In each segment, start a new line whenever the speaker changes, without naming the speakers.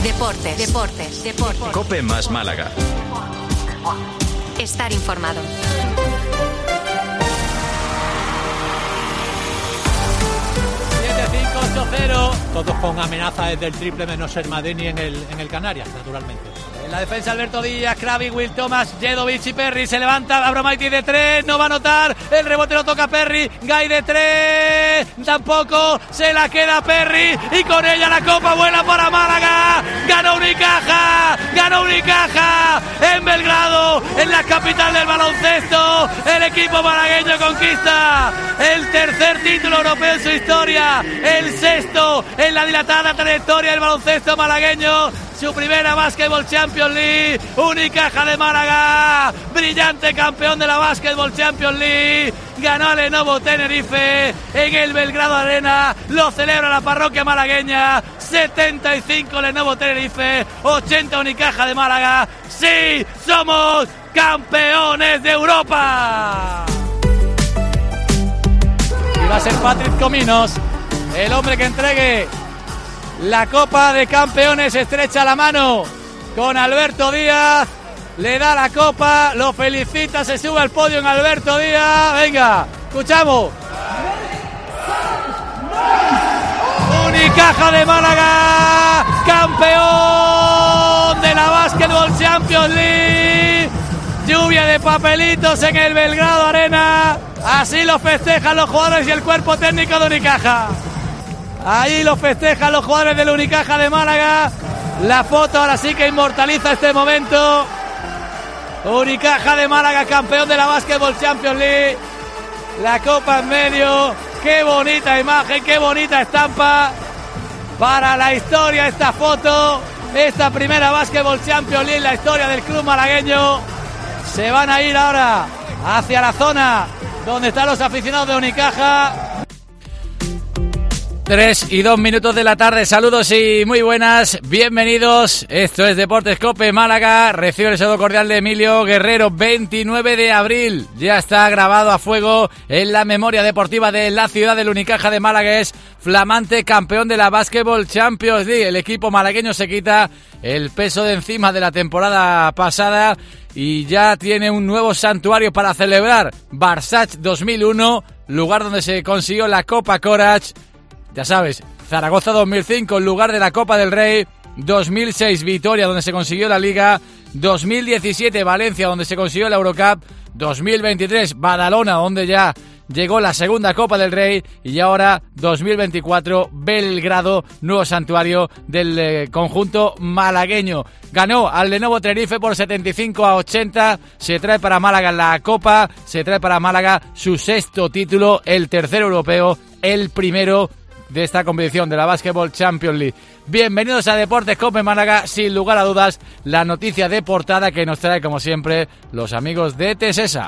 Deportes.
COPE más Málaga.
Estar informado.
7-5-8-0. Todos con amenaza desde el triple menos el Madeni en el Canarias, naturalmente. En la defensa Alberto Díaz, Krabi, Will Thomas, Jedovic y Perry. Se levanta Abromaitis de 3, no va a anotar. El rebote lo toca Perry. Gay de 3, tampoco. Se la queda Perry y con ella la copa vuela para Málaga. Ganó Unicaja en Belgrado, en la capital del baloncesto. El equipo malagueño conquista el tercer título europeo en su historia, el sexto en la dilatada trayectoria del baloncesto malagueño. Su primera Basketball Champions League. Unicaja de Málaga, brillante campeón de la Basketball Champions League. Ganó a Lenovo Tenerife en el Belgrado Arena. Lo celebra la parroquia malagueña. 75 Lenovo Tenerife, 80 Unicaja de Málaga. ¡Sí! ¡Somos campeones de Europa! Y va a ser Patrick Cominos el hombre que entregue la Copa de Campeones. Estrecha la mano con Alberto Díaz, le da la copa, lo felicita, se sube al podio en Alberto Díaz. Venga, escuchamos. Unicaja de Málaga, campeón de la Basketball Champions League. Lluvia de papelitos en el Belgrado Arena. Así lo festejan los jugadores y el cuerpo técnico de Unicaja. Ahí lo festejan los jugadores del Unicaja de Málaga. La foto ahora sí que inmortaliza este momento. Unicaja de Málaga, campeón de la Basketball Champions League. La copa en medio. Qué bonita imagen, qué bonita estampa para la historia esta foto. Esta primera Basketball Champions League, la historia del club malagueño. Se van a ir ahora hacia la zona donde están los aficionados de Unicaja. 3:02 de la tarde, saludos y muy buenas, bienvenidos, esto es Deportes COPE Málaga, recibe el saludo cordial de Emilio Guerrero. 29 de abril, ya está grabado a fuego en la memoria deportiva de la ciudad del Unicaja de Málaga, es flamante campeón de la Basketball Champions League. El equipo malagueño se quita el peso de encima de la temporada pasada y ya tiene un nuevo santuario para celebrar, Barsach 2001, lugar donde se consiguió la Copa Corach. Ya sabes, Zaragoza 2005, en lugar de la Copa del Rey. 2006, Vitoria, donde se consiguió la Liga. 2017, Valencia, donde se consiguió la Eurocup. 2023, Badalona, donde ya llegó la segunda Copa del Rey. Y ahora, 2024, Belgrado, nuevo santuario del conjunto malagueño. Ganó al Lenovo Tenerife por 75-80. Se trae para Málaga la Copa. Se trae para Málaga su sexto título, el tercero europeo, el primero de esta competición de la Basketball Champions League. Bienvenidos a Deportes COPE Málaga, sin lugar a dudas, la noticia de portada que nos trae, como siempre, los amigos de Tesesa.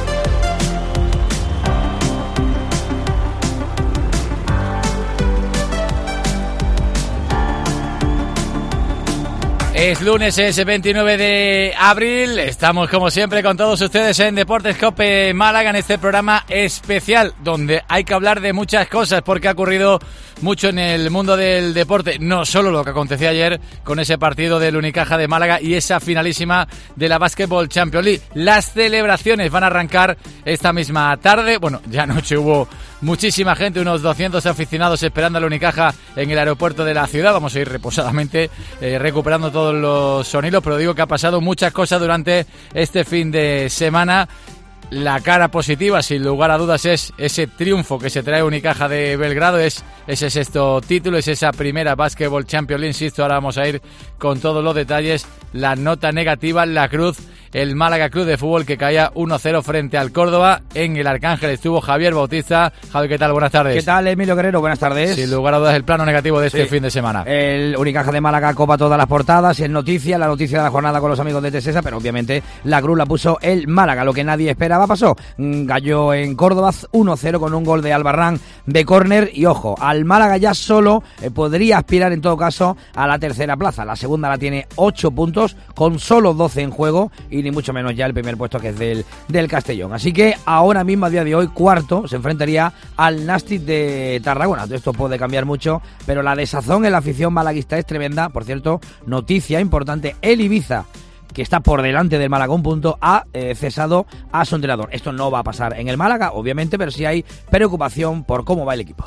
Es lunes, es 29 de abril, estamos como siempre con todos ustedes en Deportes COPE Málaga, en este programa especial donde hay que hablar de muchas cosas porque ha ocurrido mucho en el mundo del deporte, no solo lo que aconteció ayer con ese partido del Unicaja de Málaga y esa finalísima de la Basketball Champions League. Las celebraciones van a arrancar esta misma tarde, bueno, ya anoche hubo muchísima gente, unos 200 aficionados esperando al Unicaja en el aeropuerto de la ciudad. Vamos a ir reposadamente recuperando todos los sonidos, pero digo que ha pasado muchas cosas durante este fin de semana. La cara positiva, sin lugar a dudas, es ese triunfo que se trae Unicaja de Belgrado, es ese sexto título, es esa primera Basketball Champions League, insisto, ahora vamos a ir con todos los detalles. La nota negativa, la cruz, el Málaga Club de Fútbol que caía 1-0 frente al Córdoba. En el Arcángel estuvo Javier Bautista. Javi, ¿qué tal? Buenas tardes.
¿Qué tal, Emilio Guerrero? Buenas tardes.
Sin lugar a dudas, el plano negativo de este fin de semana.
El Unicaja de Málaga copa todas las portadas, es noticia, la noticia de la jornada con los amigos de Tesesa, pero obviamente la cruz la puso el Málaga. Lo que nadie esperaba pasó. Cayó en Córdoba 1-0 con un gol de Albarrán de córner. Y ojo, al Málaga ya solo podría aspirar en todo caso a la tercera plaza. La segunda la tiene 8 puntos con solo 12 en juego y ni mucho menos ya el primer puesto, que es del Castellón. Así que ahora mismo, a día de hoy, cuarto se enfrentaría al Nàstic de Tarragona. Esto puede cambiar mucho, pero la desazón en la afición malaguista es tremenda. Por cierto, noticia importante, el Ibiza, que está por delante del Málaga un punto, ha cesado a su entrenador. Esto no va a pasar en el Málaga, obviamente, pero sí hay preocupación por cómo va el equipo.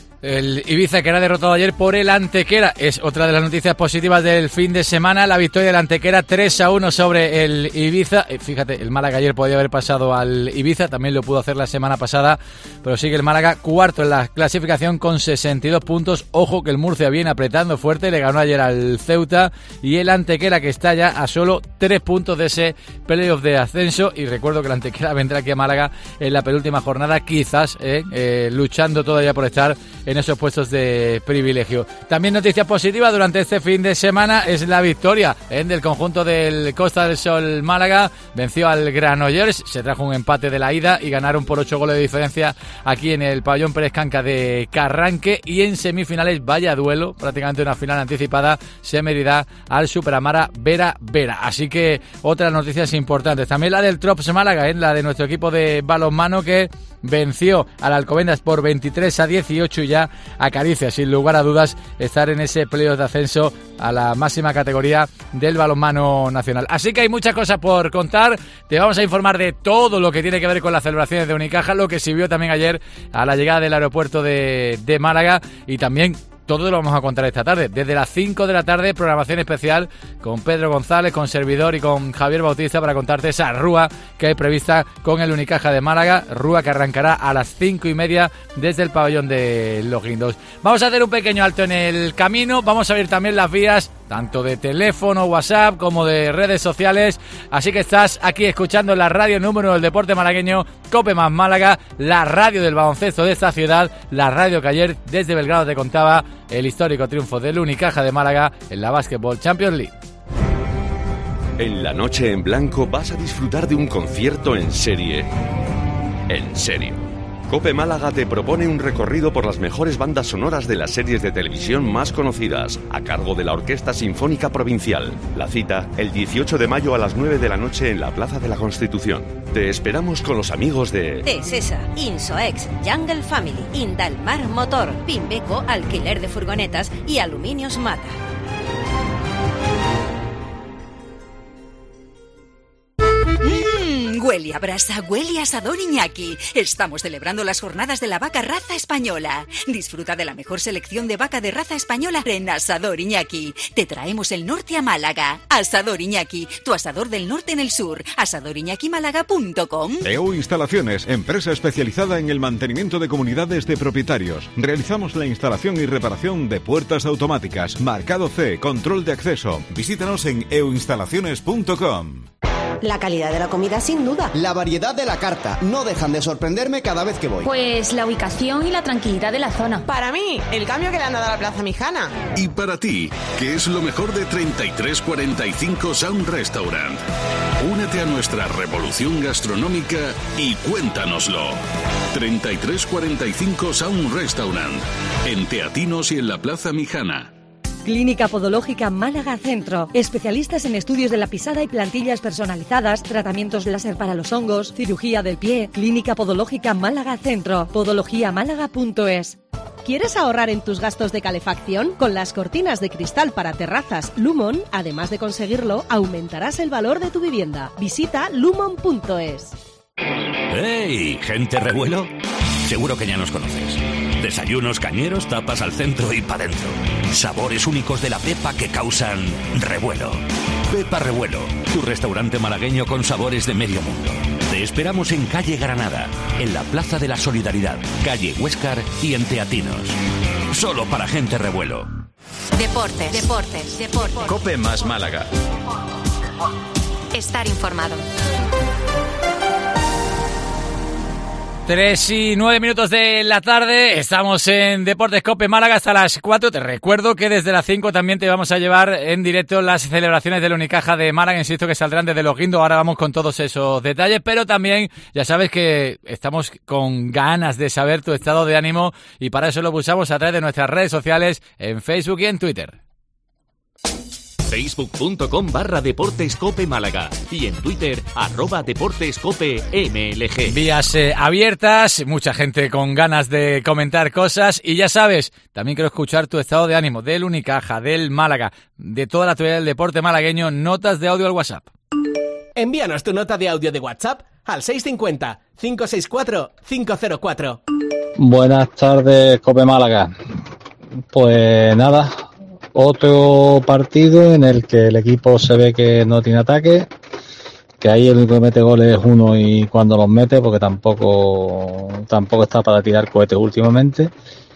El Ibiza, que era derrotado ayer por el Antequera, es otra de las noticias positivas del fin de semana. La victoria del Antequera 3-1 sobre el Ibiza. Fíjate, el Málaga ayer podía haber pasado al Ibiza, también lo pudo hacer la semana pasada, pero sigue el Málaga cuarto en la clasificación con 62 puntos. Ojo que el Murcia viene apretando fuerte, le ganó ayer al Ceuta, y el Antequera, que está ya a solo 3 puntos de ese playoff de ascenso. Y recuerdo que el Antequera vendrá aquí a Málaga en la penúltima jornada, quizás luchando todavía por estar en esos puestos de privilegio. También noticias positivas durante este fin de semana es la victoria del conjunto del Costa del Sol Málaga. Venció al Granollers, se trajo un empate de la ida y ganaron por 8 goles de diferencia aquí en el pabellón Pérez Canca de Carranque. Y en semifinales, vaya duelo, prácticamente una final anticipada, se medirá al Superamara Vera Vera. Así que otras noticias importantes. También la del Trops Málaga, la de nuestro equipo de balonmano, que venció al Alcobendas por 23-18 y ya acaricia sin lugar a dudas estar en ese playoff de ascenso a la máxima categoría del balonmano nacional. Así que hay muchas cosas por contar. Te vamos a informar de todo lo que tiene que ver con las celebraciones de Unicaja, lo que se vio también ayer a la llegada del aeropuerto de Málaga, y también todo lo vamos a contar esta tarde. Desde las 5 de la tarde, programación especial con Pedro González, con servidor y con Javier Bautista, para contarte esa rúa que hay prevista con el Unicaja de Málaga. Rúa que arrancará a las 5:30 desde el pabellón de Los Guindos. Vamos a hacer un pequeño alto en el camino. Vamos a ver también las vías tanto de teléfono, WhatsApp, como de redes sociales. Así que estás aquí escuchando la radio número del deporte malagueño, Cope Más Málaga, la radio del baloncesto de esta ciudad, la radio que ayer desde Belgrado te contaba el histórico triunfo del Unicaja de Málaga en la Basketball Champions League.
En la noche en blanco vas a disfrutar de un concierto en serie. En serio. Cope Málaga te propone un recorrido por las mejores bandas sonoras de las series de televisión más conocidas, a cargo de la Orquesta Sinfónica Provincial. La cita, el 18 de mayo a las 9 de la noche en la Plaza de la Constitución. Te esperamos con los amigos de
Tesesa, Insoex, Jungle Family, Indalmar Motor, Pimbeco, alquiler de furgonetas y Aluminios Mata.
Huele a brasa, huele a asador Iñaki. Estamos celebrando las jornadas de la vaca raza española. Disfruta de la mejor selección de vaca de raza española en Asador Iñaki. Te traemos el norte a Málaga. Asador Iñaki, tu asador del norte en el sur. asadoriñakimálaga.com.
EU Instalaciones, empresa especializada en el mantenimiento de comunidades de propietarios. Realizamos la instalación y reparación de puertas automáticas, marcado C, control de acceso. Visítanos en euinstalaciones.com.
La calidad de la comida, sin duda.
La variedad de la carta. No dejan de sorprenderme cada vez que voy.
Pues la ubicación y la tranquilidad de la zona.
Para mí, el cambio que le han dado a la Plaza Mijana.
Y para ti, ¿qué es lo mejor de 3345 Sound Restaurant? Únete a nuestra revolución gastronómica y cuéntanoslo. 3345 Sound Restaurant, en Teatinos y en la Plaza Mijana.
Clínica Podológica Málaga Centro. Especialistas en estudios de la pisada y plantillas personalizadas, tratamientos láser para los hongos, cirugía del pie. Clínica Podológica Málaga Centro. podologiamálaga.es.
¿Quieres ahorrar en tus gastos de calefacción? Con las cortinas de cristal para terrazas Lumon, además de conseguirlo, aumentarás el valor de tu vivienda. Visita lumon.es.
¡Hey, gente revuelo! Seguro que ya nos conoces. Desayunos cañeros, tapas al centro y pa' dentro. Sabores únicos de la Pepa que causan revuelo. Pepa Revuelo, tu restaurante malagueño con sabores de medio mundo. Te esperamos en calle Granada, en la Plaza de la Solidaridad, calle Huéscar y en Teatinos. Solo para gente revuelo.
Deportes.
Cope Más Málaga.
Estar informado.
3:09 de la tarde, estamos en Deportes Cope Málaga hasta las 4. Te recuerdo que desde las 5 también te vamos a llevar en directo las celebraciones del Unicaja de Málaga. Insisto que saldrán desde Los Guindos, ahora vamos con todos esos detalles, pero también ya sabes que estamos con ganas de saber tu estado de ánimo y para eso lo buscamos a través de nuestras redes sociales en Facebook y en Twitter.
Facebook.com/Deportes Cope Málaga y en Twitter @Deportes Cope MLG.
Vías abiertas, mucha gente con ganas de comentar cosas y ya sabes, también quiero escuchar tu estado de ánimo del Unicaja, del Málaga, de toda la actualidad del deporte malagueño, notas de audio al WhatsApp.
Envíanos tu nota de audio de WhatsApp al 650 564 504.
Buenas tardes, Cope Málaga. Pues nada, otro partido en el que el equipo se ve que no tiene ataque, que ahí el único que mete goles es uno y cuando los mete, porque tampoco está para tirar cohetes últimamente.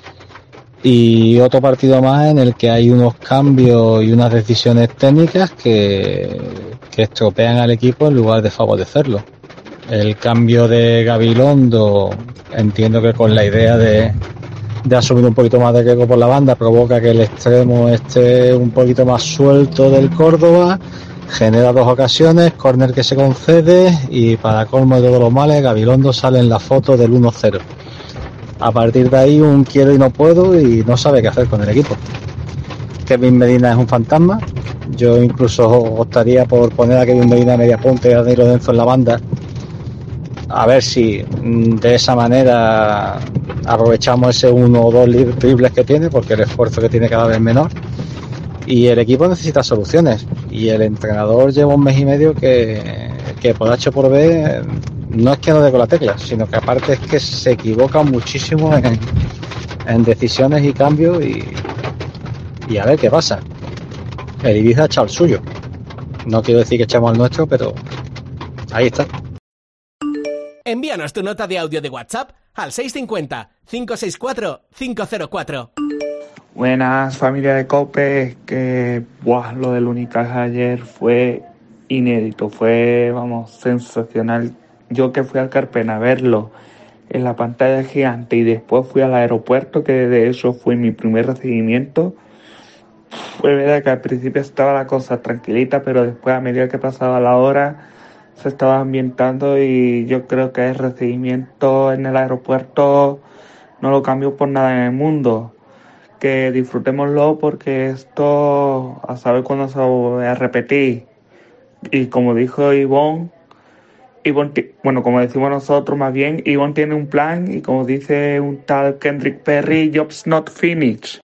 Y otro partido más en el que hay unos cambios y unas decisiones técnicas que estropean al equipo en lugar de favorecerlo. El cambio de Gabilondo, entiendo que con la idea de asumir un poquito más de riesgo por la banda, provoca que el extremo esté un poquito más suelto del Córdoba, genera dos ocasiones, córner que se concede y para colmo de todos los males, Gabilondo sale en la foto del 1-0. A partir de ahí un quiero y no puedo y no sabe qué hacer con el equipo. Kevin Medina es un fantasma. Yo incluso optaría por poner a Kevin Medina media punta y a Danilo Denzo en la banda. A ver si de esa manera aprovechamos ese 1 o 2 triples que tiene, porque el esfuerzo que tiene cada vez menor. Y el equipo necesita soluciones. Y el entrenador lleva un mes y medio que por H por B no es que no dé con la tecla, sino que aparte es que se equivoca muchísimo en decisiones y cambios y a ver qué pasa. El Ibiza ha echado el suyo. No quiero decir que echamos el nuestro, pero ahí está.
Envíanos tu nota de audio de WhatsApp al 650 564 504.
Buenas, familia de Cope, que lo del Unicaja ayer fue inédito, fue, sensacional. Yo que fui al Carpena a verlo en la pantalla gigante y después fui al aeropuerto, que de eso fue mi primer recibimiento. Fue verdad que al principio estaba la cosa tranquilita, pero después a medida que pasaba la hora se estaba ambientando y yo creo que el recibimiento en el aeropuerto no lo cambio por nada en el mundo. Que disfrutémoslo porque esto a saber cuándo se va a repetir. Y como dijo Ivonne, como decimos nosotros más bien, Ivonne tiene un plan y como dice un tal Kendrick Perry, job's not finished.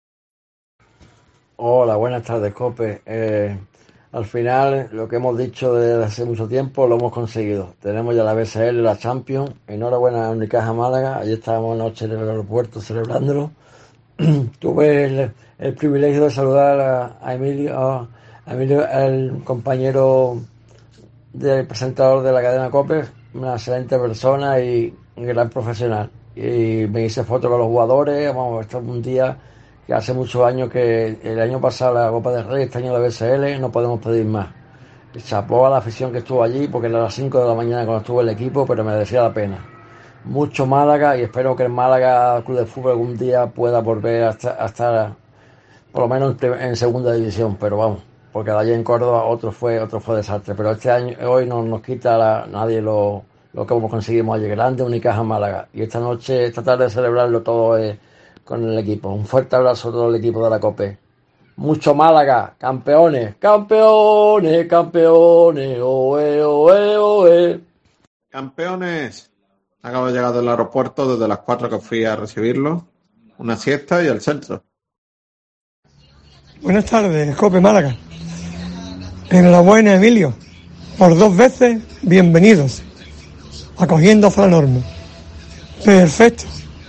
Hola, buenas tardes, Cope. Al final, lo que hemos dicho desde hace mucho tiempo lo hemos conseguido. Tenemos ya la BSL, la Champions. Enhorabuena a Unicaja Málaga. Ayer estábamos anoche en el aeropuerto celebrándolo. Tuve el privilegio de saludar a Emilio, el compañero del presentador de la cadena COPE, una excelente persona y un gran profesional. Y me hice fotos con los jugadores. Esto es un día que hace muchos años, que el año pasado la Copa del Rey, este año la BSL, no podemos pedir más. Y chapó a la afición que estuvo allí, porque era a las 5 de la mañana cuando estuvo el equipo, pero merecía la pena. Mucho Málaga y espero que el Málaga Club de Fútbol algún día pueda volver a estar por lo menos en segunda división, pero vamos, porque de allí en Córdoba otro fue desastre, pero este año, hoy no nos quita nadie lo que conseguimos ayer, grande Unicaja Málaga, y esta tarde celebrarlo todo con el equipo. Un fuerte abrazo a todo el equipo de la COPE. Mucho Málaga, campeones, campeones, campeones, oe, oe, oe.
Campeones. Acabo de llegar del aeropuerto desde las 4 que fui a recibirlo. Una siesta y al centro.
Buenas tardes, Cope Málaga. Enhorabuena, Emilio. Por 2 veces, bienvenidos. Acogiendo a la norma. Perfecto.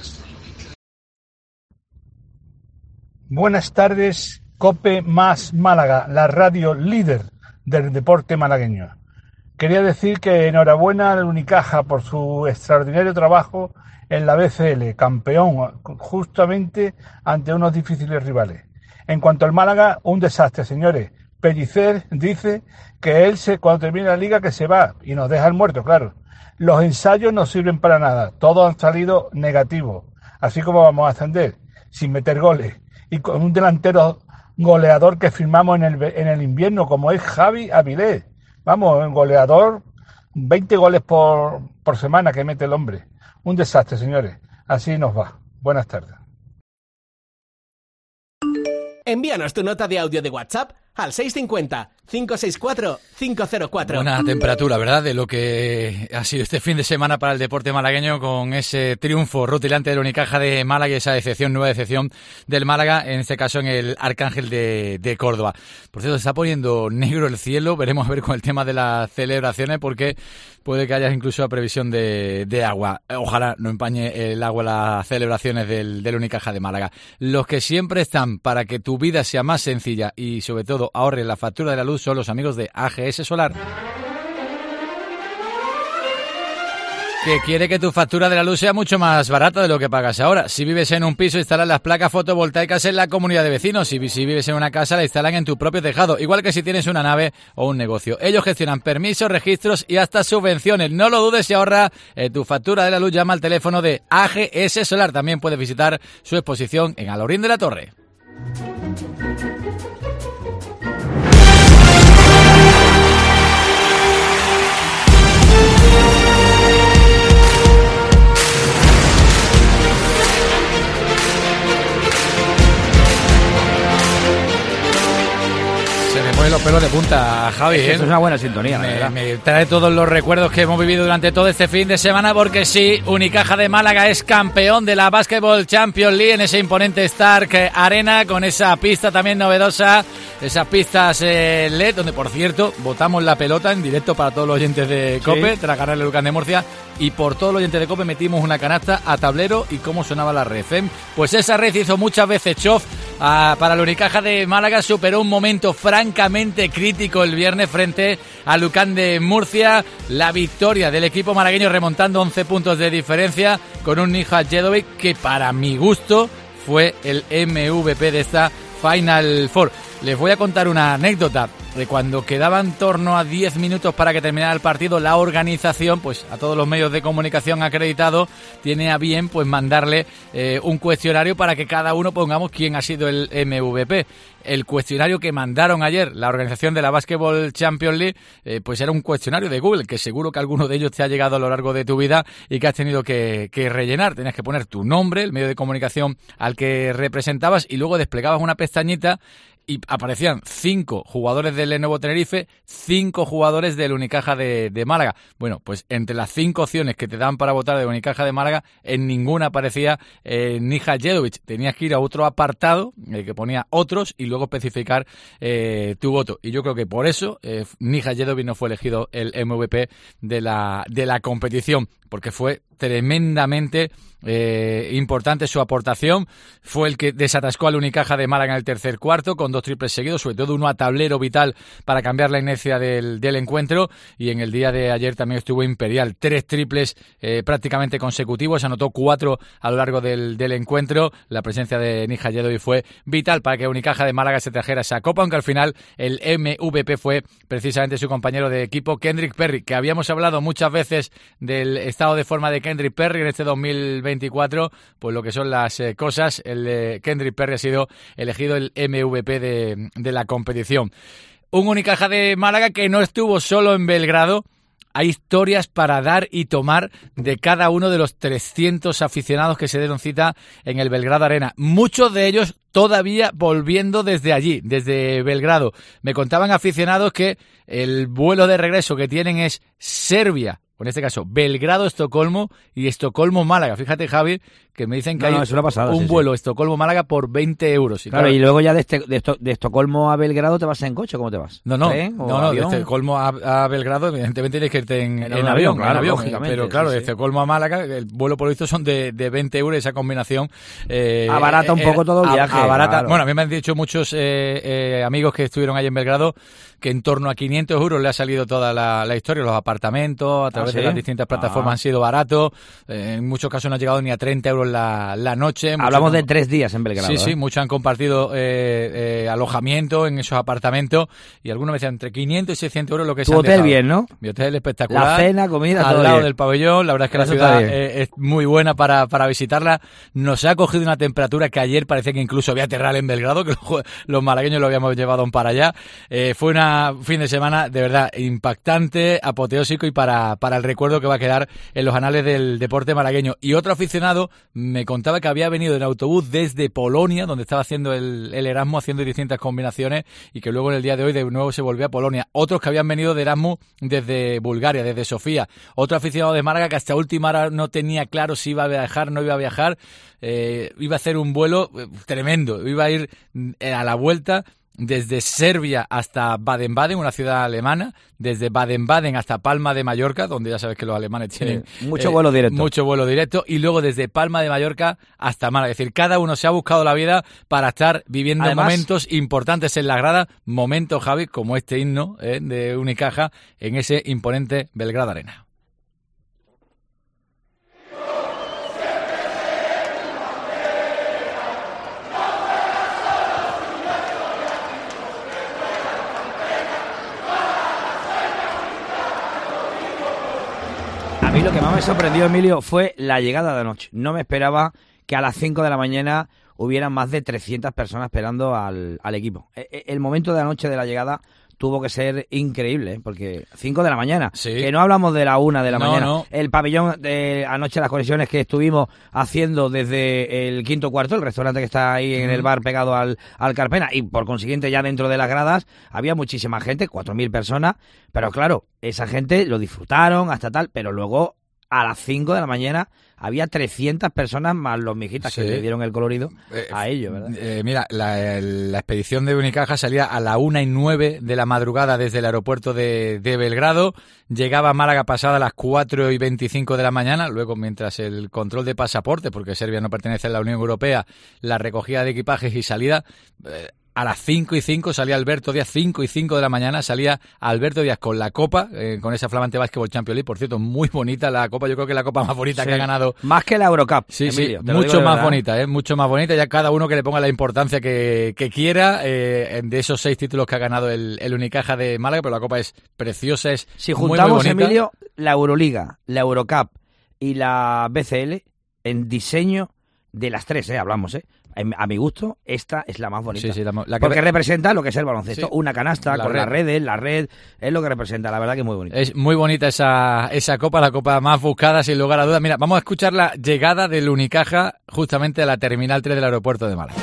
Buenas tardes, Cope más Málaga, la radio líder del deporte malagueño. Quería decir que enhorabuena al Unicaja por su extraordinario trabajo en la BCL, campeón justamente ante unos difíciles rivales. En cuanto al Málaga, un desastre, señores. Pellicer dice que él cuando termine la liga que se va y nos deja el muerto, claro. Los ensayos no sirven para nada, todos han salido negativos, así como vamos a ascender, sin meter goles. Y con un delantero goleador que firmamos en el invierno, como es Javi Avilés. Vamos, un goleador, 20 goles por semana que mete el hombre. Un desastre, señores. Así nos va. Buenas tardes.
Envíanos tu nota de audio de WhatsApp al 650-564-504.
Buena temperatura, ¿verdad? De lo que ha sido este fin de semana para el deporte malagueño, con ese triunfo rutilante del Unicaja de Málaga y esa nueva decepción del Málaga, en este caso en el Arcángel de Córdoba. Por cierto, se está poniendo negro el cielo. Veremos a ver con el tema de las celebraciones, porque puede que haya incluso previsión de agua. Ojalá no empañe el agua las celebraciones del Unicaja de Málaga. Los que siempre están para que tu vida sea más sencilla y sobre todo ahorre la factura de la luz son los amigos de AGS Solar, que quiere que tu factura de la luz sea mucho más barata de lo que pagas ahora. Si vives en un piso, instalan las placas fotovoltaicas en la comunidad de vecinos. Si vives en una casa, la instalan en tu propio tejado, igual que si tienes una nave o un negocio. Ellos gestionan permisos, registros y hasta subvenciones. No lo dudes y ahorra tu factura de la luz. Llama al teléfono de AGS Solar. También puedes visitar su exposición en Alhaurín de la Torre. Los pelos de punta, Javi.
Eso es una buena sintonía,
me trae todos los recuerdos que hemos vivido durante todo este fin de semana, porque sí, Unicaja de Málaga es campeón de la Basketball Champions League en ese imponente Stark Arena, con esa pista también novedosa, esas pistas LED, donde por cierto botamos la pelota en directo para todos los oyentes de COPE, tras ganarle Lucán de Murcia, y por todos los oyentes de COPE metimos una canasta a tablero y cómo sonaba la red. Pues esa red hizo muchas veces chof para el Unicaja de Málaga, superó un momento francamente crítico el viernes frente a Lucán de Murcia, la victoria del equipo malagueño remontando 11 puntos de diferencia con un Nija Jedovic que para mi gusto fue el MVP de esta Final Four. Les voy a contar una anécdota de cuando quedaban en torno a 10 minutos para que terminara el partido. La organización, pues a todos los medios de comunicación acreditados, tiene a bien pues mandarle un cuestionario para que cada uno pongamos quién ha sido el MVP. El cuestionario que mandaron ayer la organización de la Basketball Champions League, pues era un cuestionario de Google, que seguro que alguno de ellos te ha llegado a lo largo de tu vida y que has tenido que rellenar. Tenías que poner tu nombre, el medio de comunicación al que representabas, y luego desplegabas una pestañita y aparecían 5 jugadores del Lenovo Tenerife, 5 jugadores del Unicaja de Málaga. Bueno, pues entre las 5 opciones que te dan para votar de Unicaja de Málaga, en ninguna aparecía Nija Jedovic. Tenías que ir a otro apartado que ponía otros y luego especificar tu voto. Y yo creo que por eso Nija Jedovic no fue elegido el MVP de la competición, porque fue tremendamente importante su aportación. Fue el que desatascó al Unicaja de Málaga en el tercer cuarto con 2 triples seguidos, sobre todo uno a tablero vital para cambiar la inercia del encuentro, y en el día de ayer también estuvo imperial, 3 triples prácticamente consecutivos, anotó 4 a lo largo del encuentro. La presencia de Nija Jedovic fue vital para que Unicaja de Málaga se trajera esa copa, aunque al final el MVP fue precisamente su compañero de equipo, Kendrick Perry, que habíamos hablado muchas veces del estado de forma de Kendrick Perry en este 2024, pues lo que son las cosas, el Kendrick Perry ha sido elegido el MVP de la competición. Un Unicaja de Málaga que no estuvo solo en Belgrado. Hay historias para dar y tomar de cada uno de los 300 aficionados que se dieron cita en el Belgrado Arena. Muchos de ellos todavía volviendo desde allí, desde Belgrado. Me contaban aficionados que el vuelo de regreso que tienen es Serbia, o en este caso Belgrado-Estocolmo y Estocolmo-Málaga. Fíjate, Javi, que me dicen que hay un vuelo Estocolmo-Málaga por 20 euros.
Y claro, y luego ya de Estocolmo a Belgrado te vas en coche, ¿cómo te vas?
No, de Estocolmo a Belgrado evidentemente tienes que irte en avión, claro, pero claro, de Estocolmo a Málaga el vuelo por lo visto son de 20 euros, esa combinación
abarata un poco todo el viaje.
Claro. Bueno, a mí me han dicho muchos amigos que estuvieron ahí en Belgrado que en torno a 500 euros le ha salido toda la historia, los apartamentos a través de las distintas plataformas han sido baratos, en muchos casos no ha llegado ni a 30 euros la noche.
Hablamos de 3 días en Belgrado.
Sí, muchos han compartido alojamiento en esos apartamentos y algunos me decían entre 500 y 600 euros lo que se han
dejado. Tu hotel bien, ¿no?
Mi hotel espectacular.
La cena, comida,
al
todo
lado
bien.
del pabellón. La verdad es que la ciudad es muy buena para visitarla. Nos ha cogido una temperatura que ayer parecía que incluso había terral en Belgrado, que los malagueños lo habíamos llevado para allá. Fue un fin de semana de verdad impactante, apoteósico y para el recuerdo que va a quedar en los anales del deporte malagueño. Y otro aficionado me contaba que había venido en autobús desde Polonia, donde estaba haciendo el Erasmus, haciendo distintas combinaciones, y que luego en el día de hoy de nuevo se volvió a Polonia. Otros que habían venido de Erasmus desde Bulgaria, desde Sofía. Otro aficionado de Málaga que hasta última hora no tenía claro si iba a viajar, no iba a viajar. Iba a hacer un vuelo tremendo. Iba a ir a la vuelta desde Serbia hasta Baden-Baden, una ciudad alemana, desde Baden-Baden hasta Palma de Mallorca, donde ya sabes que los alemanes tienen
mucho vuelo directo,
y luego desde Palma de Mallorca hasta Málaga. Es decir, cada uno se ha buscado la vida para estar viviendo momentos importantes en la grada, momentos, Javi, como este himno de Unicaja en ese imponente Belgrado Arena.
A mí lo que más me sorprendió, Emilio, fue la llegada de anoche. No me esperaba que a las 5 de la mañana hubieran más de 300 personas esperando al equipo. El momento de anoche de la llegada tuvo que ser increíble, porque 5 de la mañana, que no hablamos de la 1 de la mañana. No. El pabellón de anoche, las conexiones que estuvimos haciendo desde el Quinto Cuarto, el restaurante que está ahí en el bar pegado al Carpena, y por consiguiente ya dentro de las gradas había muchísima gente, 4.000 personas, pero claro, esa gente lo disfrutaron hasta tal, pero luego a las 5 de la mañana había 300 personas más los mijitas que le dieron el colorido a ellos, ¿verdad?
Mira, la expedición de Unicaja salía a la 1:09 de la madrugada desde el aeropuerto de Belgrado, llegaba a Málaga pasada a las 4:25 de la mañana, luego mientras el control de pasaporte, porque Serbia no pertenece a la Unión Europea, la recogida de equipajes y salida... A las 5:05 salía Alberto Díaz, 5:05 de la mañana salía Alberto Díaz con la copa, con esa flamante Basketball Champions League. Por cierto, muy bonita la copa, yo creo que es la copa más bonita que ha ganado.
Más que la Eurocup.
Sí,
Emilio,
mucho más bonita, mucho más bonita. Ya cada uno que le ponga la importancia que quiera de esos 6 títulos que ha ganado el Unicaja de Málaga, pero la copa es preciosa, es
si juntamos, muy bonita. Emilio, la Euroliga, la Eurocup y la BCL en diseño de las 3, hablamos, a mi gusto, esta es la más bonita.
Sí,
porque representa lo que es el baloncesto. Una canasta con las redes, la red, es lo que representa. La verdad que es muy bonita.
Es muy bonita esa copa, la copa más buscada, sin lugar a dudas. Mira, vamos a escuchar la llegada del Unicaja justamente a la Terminal 3 del aeropuerto de Málaga.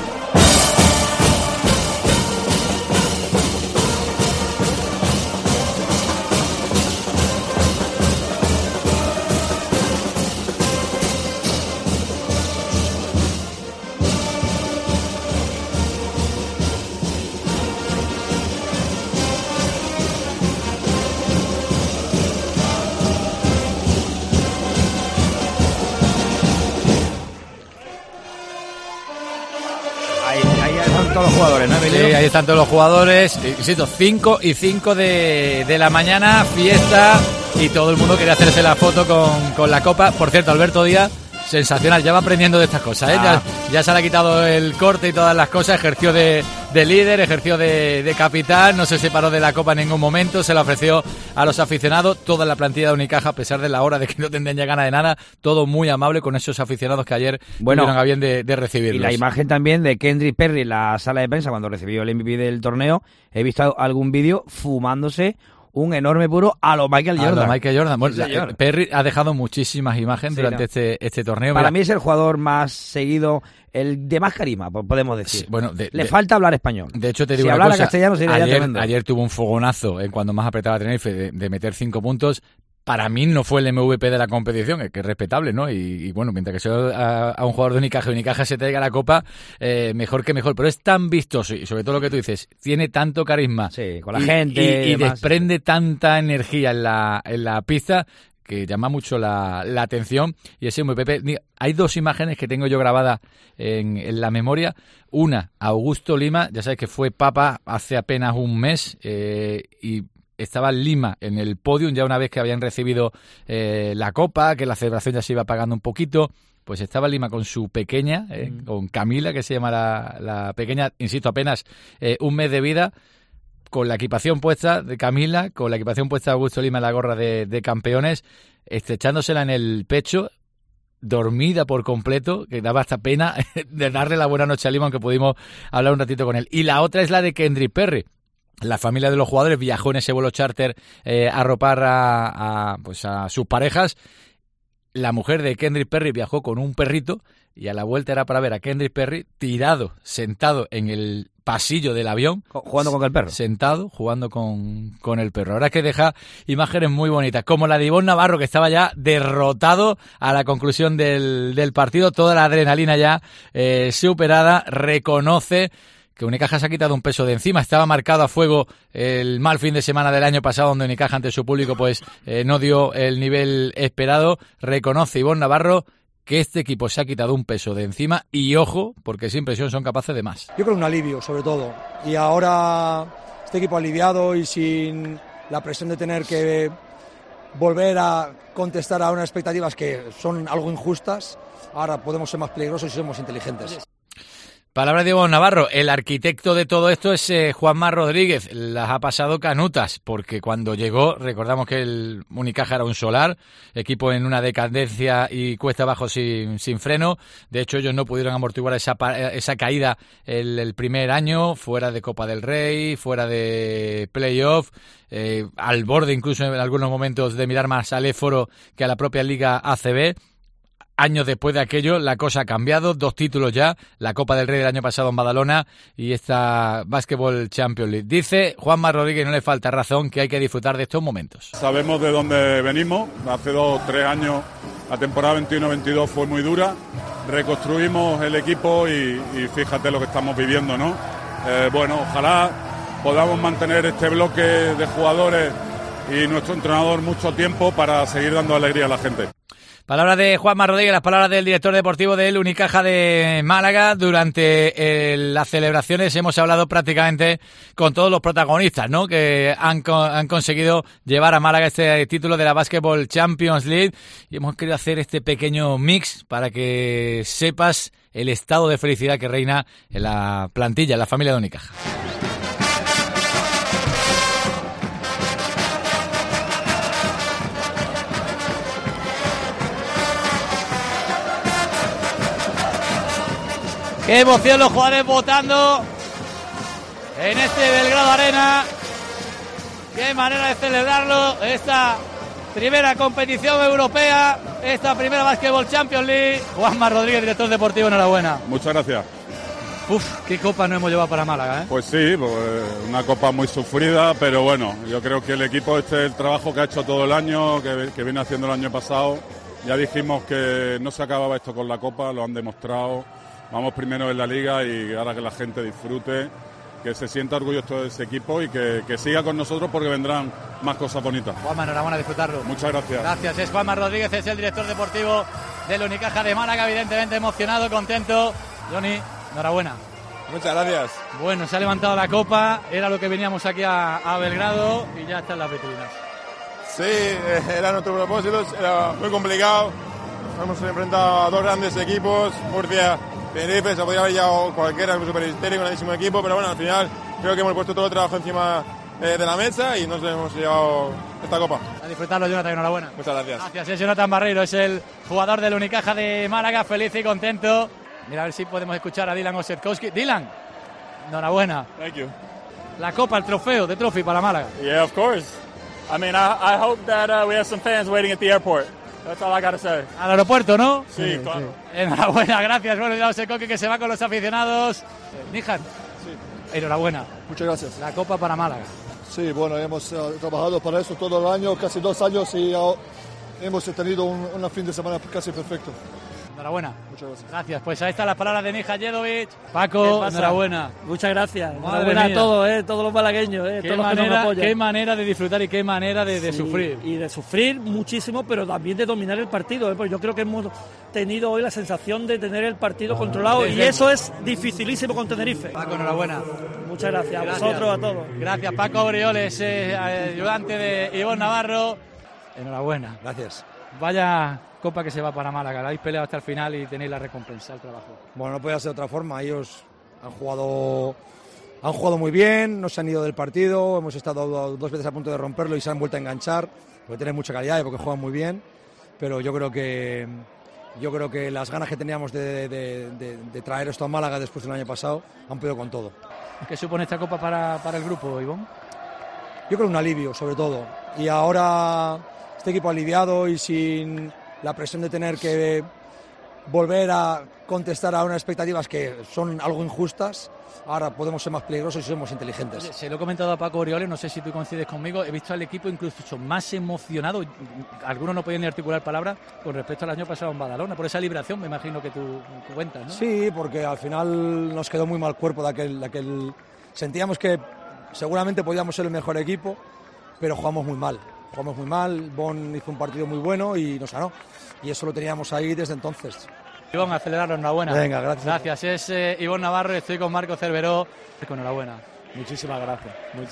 Todos los jugadores, ¿no, Emilio?
Sí, ahí están todos los jugadores. Insisto, 5:05 de la mañana, fiesta, y todo el mundo quería hacerse la foto con la copa. Por cierto, Alberto Díaz, sensacional, ya va aprendiendo de estas cosas, ya se le ha quitado el corte y todas las cosas, ejerció de líder, ejerció de capitán, no se separó de la copa en ningún momento, se la ofreció a los aficionados, toda la plantilla de Unicaja, a pesar de la hora de que no tendrían ya ganas de nada, todo muy amable con esos aficionados que ayer tuvieron a bien de recibirlos.
Y la imagen también de Kendrick Perry en la sala de prensa cuando recibió el MVP del torneo, he visto algún vídeo fumándose un enorme puro a lo Michael Jordan.
Bueno, Perry ha dejado muchísimas imágenes durante este torneo.
Para mí es el jugador más seguido, el de más carisma, podemos decir.
Sí, bueno,
le falta hablar español.
De hecho, te digo
si
una
hablara
cosa,
castellano sería tremendo.
Ayer tuvo un fogonazo en cuando más apretaba Tenerife de meter 5 puntos. Para mí no fue el MVP de la competición, que es respetable, ¿no? Y bueno, mientras que sea a un jugador de Unicaja se traiga la copa, mejor que mejor. Pero es tan vistoso y sobre todo lo que tú dices, tiene tanto carisma.
Sí, con la gente.
Y desprende tanta energía en la pista que llama mucho la atención. Y ese MVP, hay 2 imágenes que tengo yo grabadas en la memoria. Una, Augusto Lima, ya sabes que fue papa hace apenas un mes y estaba Lima en el podium ya una vez que habían recibido la copa, que la celebración ya se iba apagando un poquito. Pues estaba Lima con su pequeña, con Camila, que se llama la pequeña, insisto, apenas un mes de vida, con la equipación puesta de Camila, con la equipación puesta de Augusto Lima en la gorra de campeones, estrechándosela en el pecho, dormida por completo, que daba hasta pena de darle la buena noche a Lima, aunque pudimos hablar un ratito con él. Y la otra es la de Kendrick Perry, La familia de los jugadores viajó en ese vuelo charter a arropar a sus parejas. La mujer de Kendrick Perry viajó con un perrito y a la vuelta era para ver a Kendrick Perry tirado, sentado en el pasillo del avión.
¿Jugando con el perro?
Sentado, jugando con el perro. Ahora es que deja imágenes muy bonitas, como la de Ivonne Navarro, que estaba ya derrotado a la conclusión del partido. Toda la adrenalina ya superada. Reconoce que Unicaja se ha quitado un peso de encima. Estaba marcado a fuego el mal fin de semana del año pasado, donde Unicaja ante su público pues no dio el nivel esperado. Reconoce Ivonne Navarro que este equipo se ha quitado un peso de encima y ojo, porque sin presión son capaces de más.
Yo creo un alivio, sobre todo. Y ahora este equipo aliviado y sin la presión de tener que volver a contestar a unas expectativas que son algo injustas, ahora podemos ser más peligrosos y somos inteligentes.
Palabras de Ivonne Navarro. El arquitecto de todo esto es Juanma Rodríguez. Las ha pasado canutas, porque cuando llegó, recordamos que el Unicaja era un solar, equipo en una decadencia y cuesta abajo sin freno. De hecho, ellos no pudieron amortiguar esa caída el primer año, fuera de Copa del Rey, fuera de playoff, al borde incluso en algunos momentos de mirar más al Éforo que a la propia Liga ACB. Años después de aquello, la cosa ha cambiado, 2 títulos ya, la Copa del Rey del año pasado en Badalona y esta Basketball Champions League. Dice Juanma Rodríguez, no le falta razón, que hay que disfrutar de estos momentos.
Sabemos de dónde venimos, hace 2-3 años la temporada 21-22 fue muy dura, reconstruimos el equipo y fíjate lo que estamos viviendo, ¿no? Ojalá podamos mantener este bloque de jugadores y nuestro entrenador mucho tiempo para seguir dando alegría a la gente.
Palabras de Juanma Rodríguez, las palabras del director deportivo del Unicaja de Málaga. Durante las celebraciones hemos hablado prácticamente con todos los protagonistas, ¿no?, que han conseguido llevar a Málaga este título de la Basketball Champions League. Y hemos querido hacer este pequeño mix para que sepas el estado de felicidad que reina en la plantilla, en la familia de Unicaja. Qué emoción los jugadores votando en este Belgrado Arena. Qué manera de celebrarlo. Esta primera competición europea, esta primera Basketball Champions League. Juanma Rodríguez, director deportivo, enhorabuena.
Muchas gracias.
Qué copa no hemos llevado para Málaga, ¿eh?
Pues sí, una copa muy sufrida, pero bueno, yo creo que el equipo el trabajo que ha hecho todo el año, que viene haciendo el año pasado. Ya dijimos que no se acababa esto con la copa, lo han demostrado. Vamos primero en la Liga y ahora que la gente disfrute, que se sienta orgulloso de ese equipo y que siga con nosotros porque vendrán más cosas bonitas.
Juanma, enhorabuena a disfrutarlo.
Muchas gracias.
Gracias, es Juanma Rodríguez, es el director deportivo del Unicaja de Málaga, evidentemente emocionado, contento. Johnny, enhorabuena.
Muchas gracias.
Bueno, se ha levantado la copa, era lo que veníamos aquí a Belgrado y ya están las vitrinas.
Sí, era nuestro propósito, era muy complicado. Hemos enfrentado a 2 grandes equipos, Murcia, Tenerife, se podía haber llevado cualquiera, un super histérico, un grandísimo equipo, pero bueno, al final creo que hemos puesto todo el trabajo encima de la mesa y nos hemos llevado esta copa.
A disfrutarlo, Jonathan, enhorabuena.
Muchas gracias.
Gracias, es Jonathan Barreiro, es el jugador del Unicaja de Málaga, feliz y contento. Mira a ver si podemos escuchar a Dylan Osetkowski. Dylan, enhorabuena.
Thank you.
La copa, el trofeo, the trophy para Málaga.
Yeah, of course. I mean, I hope that we have some fans waiting at the airport. That's all I gotta say.
Al aeropuerto, ¿no?
Sí, claro.
Sí. Enhorabuena, gracias. Bueno, ya Osetkowski que se va con los aficionados. Nijan. Sí. Enhorabuena.
Muchas gracias.
La copa para Málaga.
Sí, bueno, hemos trabajado para eso todo el año, casi 2 años y hemos tenido un fin de semana casi perfecto.
Enhorabuena.
Muchas gracias.
Gracias. Pues ahí están las palabras de Nija Jedovic. Paco, enhorabuena.
Muchas gracias.
Madre
enhorabuena
mía.
a todos, todos los malagueños, todos los que nos apoyan.
Qué manera de disfrutar y qué manera de sufrir.
Y de sufrir muchísimo, pero también de dominar el partido. Porque yo creo que hemos tenido hoy la sensación de tener el partido controlado y eso es dificilísimo con Tenerife.
Paco, enhorabuena.
Muchas gracias. A vosotros, a todos.
Gracias, Paco Aureoles, ayudante de Ivonne Navarro. Enhorabuena.
Gracias.
Vaya copa que se va para Málaga, la habéis peleado hasta el final y tenéis la recompensa, el trabajo.
Bueno, no podía ser de otra forma, ellos han jugado muy bien, no se han ido del partido, hemos estado 2 veces a punto de romperlo y se han vuelto a enganchar, porque tienen mucha calidad y porque juegan muy bien, pero yo creo que Yo creo que las ganas que teníamos de traer esto a Málaga después del año pasado han podido con todo.
¿Qué supone esta copa para el grupo, Ivonne?
Yo creo un alivio, sobre todo. Y ahora este equipo aliviado y sin la presión de tener que volver a contestar a unas expectativas que son algo injustas, ahora podemos ser más peligrosos y somos inteligentes.
Oye, se lo he comentado a Paco Orioles, no sé si tú coincides conmigo, he visto al equipo incluso más emocionado, algunos no podían ni articular palabras con respecto al año pasado en Badalona, por esa liberación me imagino que tú cuentas, ¿no?
Sí, porque al final nos quedó muy mal cuerpo de aquel... Sentíamos que seguramente podíamos ser el mejor equipo, pero jugamos muy mal. Bon hizo un partido muy bueno y nos ganó. Y eso lo teníamos ahí desde entonces.
Ivonne, acelerarlo, enhorabuena.
Venga, gracias.
Gracias, es Ivonne Navarro, estoy con Marco Cerveró. Enhorabuena.
Muchísimas gracias.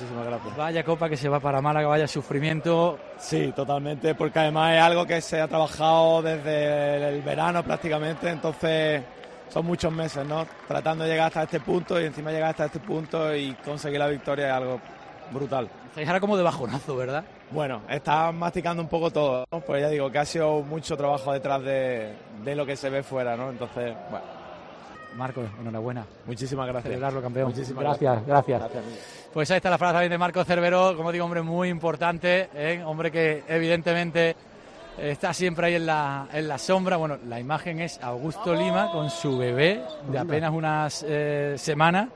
Vaya copa que se va para Málaga, vaya sufrimiento.
Sí, totalmente, porque además es algo que se ha trabajado desde el verano prácticamente, entonces son muchos meses, ¿no? Tratando de llegar hasta este punto y encima llegar hasta este punto y conseguir la victoria es algo brutal.
Estáis ahora como de bajonazo, ¿verdad?
Bueno, está masticando un poco todo, ¿no? Pues ya digo que ha sido mucho trabajo detrás de lo que se ve fuera, ¿no? Entonces, bueno.
Marco, enhorabuena.
Muchísimas gracias.
Celebrarlo, campeón.
Muchísimas
gracias. Pues ahí está la frase también de Marco Cerveró, como digo, hombre muy importante, hombre que evidentemente está siempre ahí en la sombra. Bueno, la imagen es Augusto Lima con su bebé de apenas unas semanas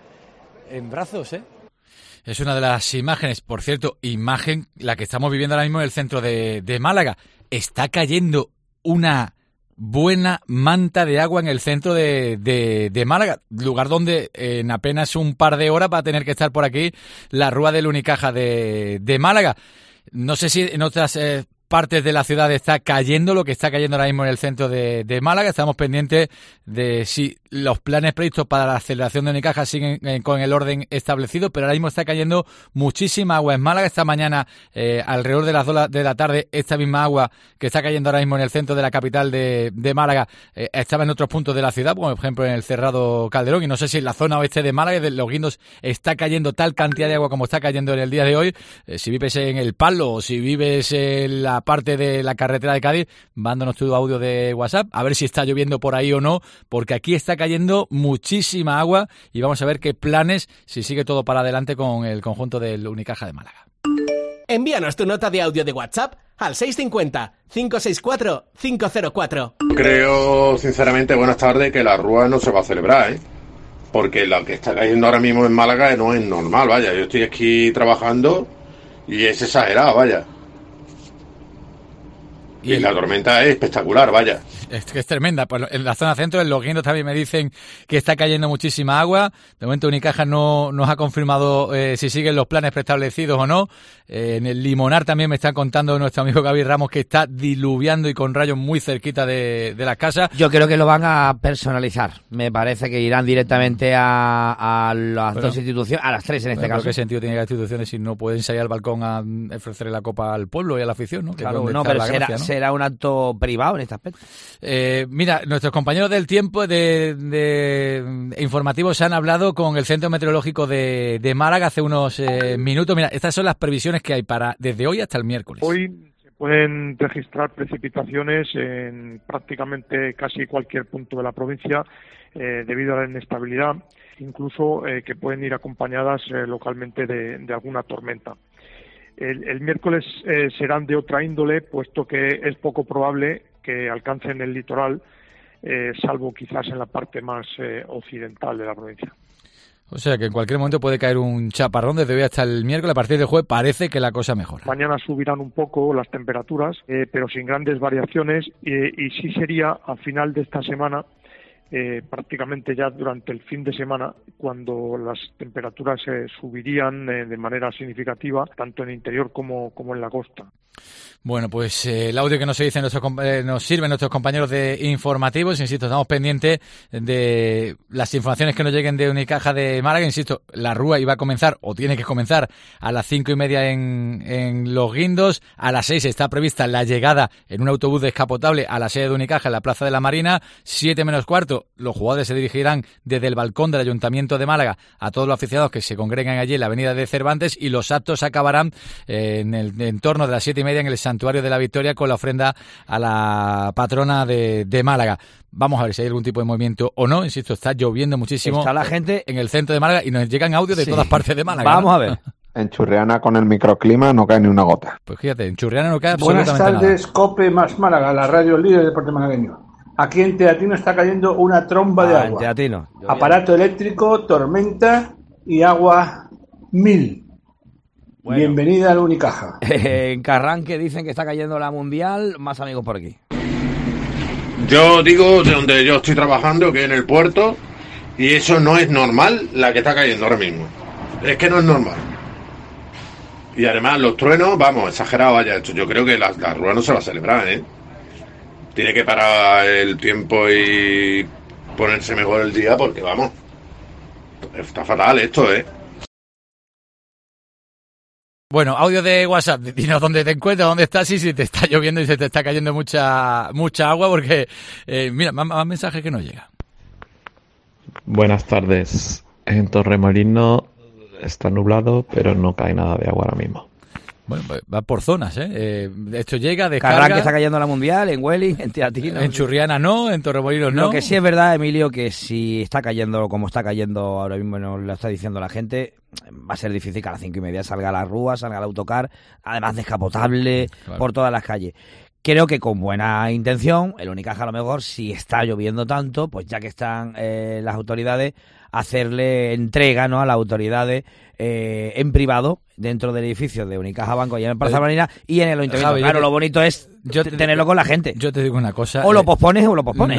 en brazos, Es una de las imágenes, por cierto, imagen la que estamos viviendo ahora mismo en el centro de Málaga. Está cayendo una buena manta de agua en el centro de Málaga, lugar donde en apenas un par de horas va a tener que estar por aquí la Rúa del Unicaja de Málaga. No sé si en otras partes de la ciudad está cayendo lo que está cayendo ahora mismo en el centro de Málaga. Estamos pendientes de si los planes previstos para la aceleración de Unicaja siguen con el orden establecido, pero ahora mismo está cayendo muchísima agua en Málaga. Esta mañana, alrededor de las 2 de la tarde, esta misma agua que está cayendo ahora mismo en el centro de la capital de Málaga estaba en otros puntos de la ciudad, como por ejemplo en el Cerrado Calderón, y no sé si en la zona oeste de Málaga, de Los Guindos, está cayendo tal cantidad de agua como está cayendo en el día de hoy. Si vives en El Palo o si vives en la parte de la carretera de Cádiz, mándanos tu audio de WhatsApp, a ver si está lloviendo por ahí o no, porque aquí está cayendo muchísima agua y vamos a ver qué planes, si sigue todo para adelante con el conjunto del Unicaja de Málaga.
Envíanos tu nota de audio de WhatsApp al 650-564-504.
Creo, sinceramente, buenas tardes, que la Rúa no se va a celebrar, porque lo que está cayendo ahora mismo en Málaga no es normal, vaya. Yo estoy aquí trabajando y es exagerado, vaya. Y la tormenta es espectacular, vaya.
Es que es tremenda. Pues en la zona centro, en Los Guindos también me dicen que está cayendo muchísima agua. De momento Unicaja no nos ha confirmado si siguen los planes preestablecidos o no. En el Limonar también me está contando nuestro amigo Gaby Ramos que está diluviando y con rayos muy cerquita de las casas.
Yo creo que lo van a personalizar. Me parece que irán directamente a las dos instituciones, a las tres en este caso.
¿Qué sentido tiene que las instituciones si no pueden salir al balcón a ofrecerle la copa al pueblo y a la afición, ¿no?
Claro, no, pero será un acto privado en este aspecto.
Mira, nuestros compañeros del tiempo de informativos han hablado con el Centro Meteorológico de Málaga hace unos minutos. Mira, estas son las previsiones que hay para desde hoy hasta el miércoles.
Hoy se pueden registrar precipitaciones en prácticamente casi cualquier punto de la provincia debido a la inestabilidad, incluso que pueden ir acompañadas localmente de alguna tormenta. El miércoles serán de otra índole, puesto que es poco probable que alcancen el litoral, salvo quizás en la parte más occidental de la provincia.
O sea que en cualquier momento puede caer un chaparrón desde hoy hasta el miércoles. A partir del jueves parece que la cosa mejora.
Mañana subirán un poco las temperaturas, pero sin grandes variaciones, y sí sería a final de esta semana, prácticamente ya durante el fin de semana, cuando las temperaturas subirían de manera significativa, tanto en el interior como en la costa.
Bueno, pues el audio que nos sirven nuestros compañeros de informativos, insisto, estamos pendientes de las informaciones que nos lleguen de Unicaja de Málaga. Insisto, la Rúa iba a comenzar, o tiene que comenzar, a las 5:30 en Los Guindos. A las 6 está prevista la llegada en un autobús descapotable a la sede de Unicaja en la Plaza de la Marina. 7 menos cuarto, los jugadores se dirigirán desde el balcón del Ayuntamiento de Málaga a todos los aficionados que se congregan allí en la avenida de Cervantes, y los actos acabarán en el entorno de las 7:30 7:30 en el Santuario de la Victoria con la ofrenda a la patrona de Málaga. Vamos a ver si hay algún tipo de movimiento o no. Insisto, está lloviendo muchísimo.
Está la gente
en el centro de Málaga y nos llegan audios de todas partes de Málaga.
Vamos,
¿no?
a ver.
En Churriana con el microclima no cae ni una gota.
Pues fíjate, en Churriana no cae absolutamente
nada. Buenas tardes,
nada.
COPE más Málaga, la radio líder del deporte malagueño. Aquí en Teatino está cayendo una tromba de agua.
En Teatino.
Aparato eléctrico, tormenta y agua 1000. Bueno. Bienvenida al Unicaja.
En Carranque dicen que está cayendo la Mundial. Más amigos por aquí.
Yo digo de donde yo estoy trabajando, que en el puerto, y eso no es normal la que está cayendo ahora mismo. Es que no es normal. Y además los truenos, vamos, exagerado, vaya, esto. Yo creo que la Rúa no se va a celebrar, ¿eh? Tiene que parar el tiempo y ponerse mejor el día porque, vamos, está fatal esto, ¿eh?
Bueno, audio de WhatsApp, dinos dónde te encuentras, dónde estás y si te está lloviendo y se te está cayendo mucha agua porque, mira, más mensajes que nos llegan.
Buenas tardes. En Torremolinos está nublado, pero no cae nada de agua ahora mismo.
Bueno, pues va por zonas, ¿eh? Esto llega, descarga.
Carranque está cayendo la Mundial, en Welling, en Teatino.
En Churriana no, en Torremolinos no.
Lo que sí es verdad, Emilio, que si está cayendo como está cayendo ahora mismo, nos lo está diciendo la gente, va a ser difícil que a las 5:30 salga la Rúa, salga el autocar, además descapotable, claro, por todas las calles. Creo que con buena intención, el Unicaja a lo mejor, si está lloviendo tanto, pues ya que están las autoridades, hacerle entrega, ¿no?, a las autoridades en privado, dentro del edificio de Unicaja Banco y en el Plaza Marina y en el Ayuntamiento.
Javi,
claro, lo bonito es tenerlo con la gente.
Yo te digo una cosa.
O lo pospones o lo pospones.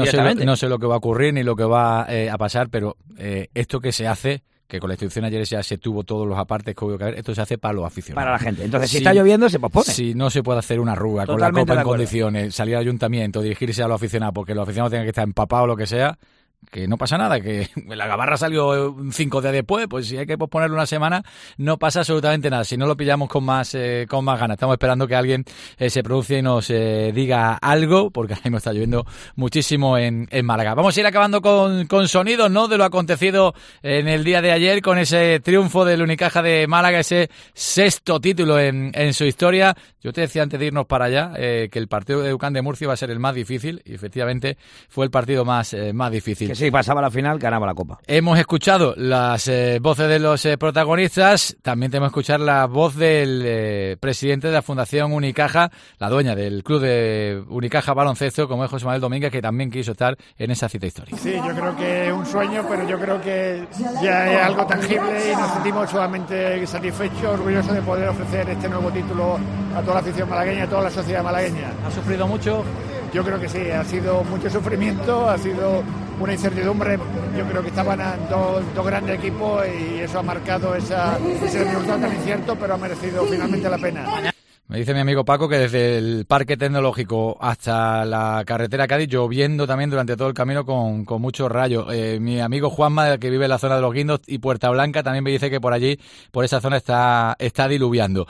No sé lo que va a ocurrir ni lo que va a pasar, pero esto que se hace, que con la institución ayer ya se tuvo todos los apartes que hubo que haber, esto se hace para los aficionados.
Para la gente. Entonces, si está lloviendo, se pospone.
Si no se puede hacer una Rúa con la Copa en condiciones, salir al ayuntamiento, dirigirse a los aficionados, porque los aficionados tienen que estar empapados o lo que sea, que no pasa nada, que la Gabarra salió 5 días después, pues si hay que posponerlo una semana, no pasa absolutamente nada. Si no lo pillamos con más ganas. Estamos esperando que alguien se pronuncie y nos diga algo, porque ahora mismo está lloviendo muchísimo en Málaga. Vamos a ir acabando con sonidos, ¿no?, de lo acontecido en el día de ayer, con ese triunfo del Unicaja de Málaga, ese 6º título en su historia. Yo te decía antes de irnos para allá que el partido de UCAM de Murcia va a ser el más difícil, y efectivamente fue el partido más difícil.
Que si pasaba la final, ganaba la Copa.
Hemos escuchado las voces de los protagonistas, también tenemos que escuchar la voz del presidente de la Fundación Unicaja, la dueña del club de Unicaja Baloncesto, como es José Manuel Domínguez, que también quiso estar en esa cita histórica.
Sí, yo creo que es un sueño, pero yo creo que ya es algo tangible y nos sentimos sumamente satisfechos, orgullosos de poder ofrecer este nuevo título a toda la afición malagueña, a toda la sociedad malagueña.
¿Ha sufrido mucho?
Yo creo que sí, ha sido mucho sufrimiento, ha sido una incertidumbre. Yo creo que estaban dos grandes equipos y eso ha marcado ese resultado tan incierto, pero ha merecido finalmente la pena.
Me dice mi amigo Paco que desde el Parque Tecnológico hasta la carretera Cádiz, lloviendo también durante todo el camino con muchos rayos. Mi amigo Juanma, que vive en la zona de Los Guindos y Puerta Blanca, también me dice que por allí, por esa zona, está diluviando.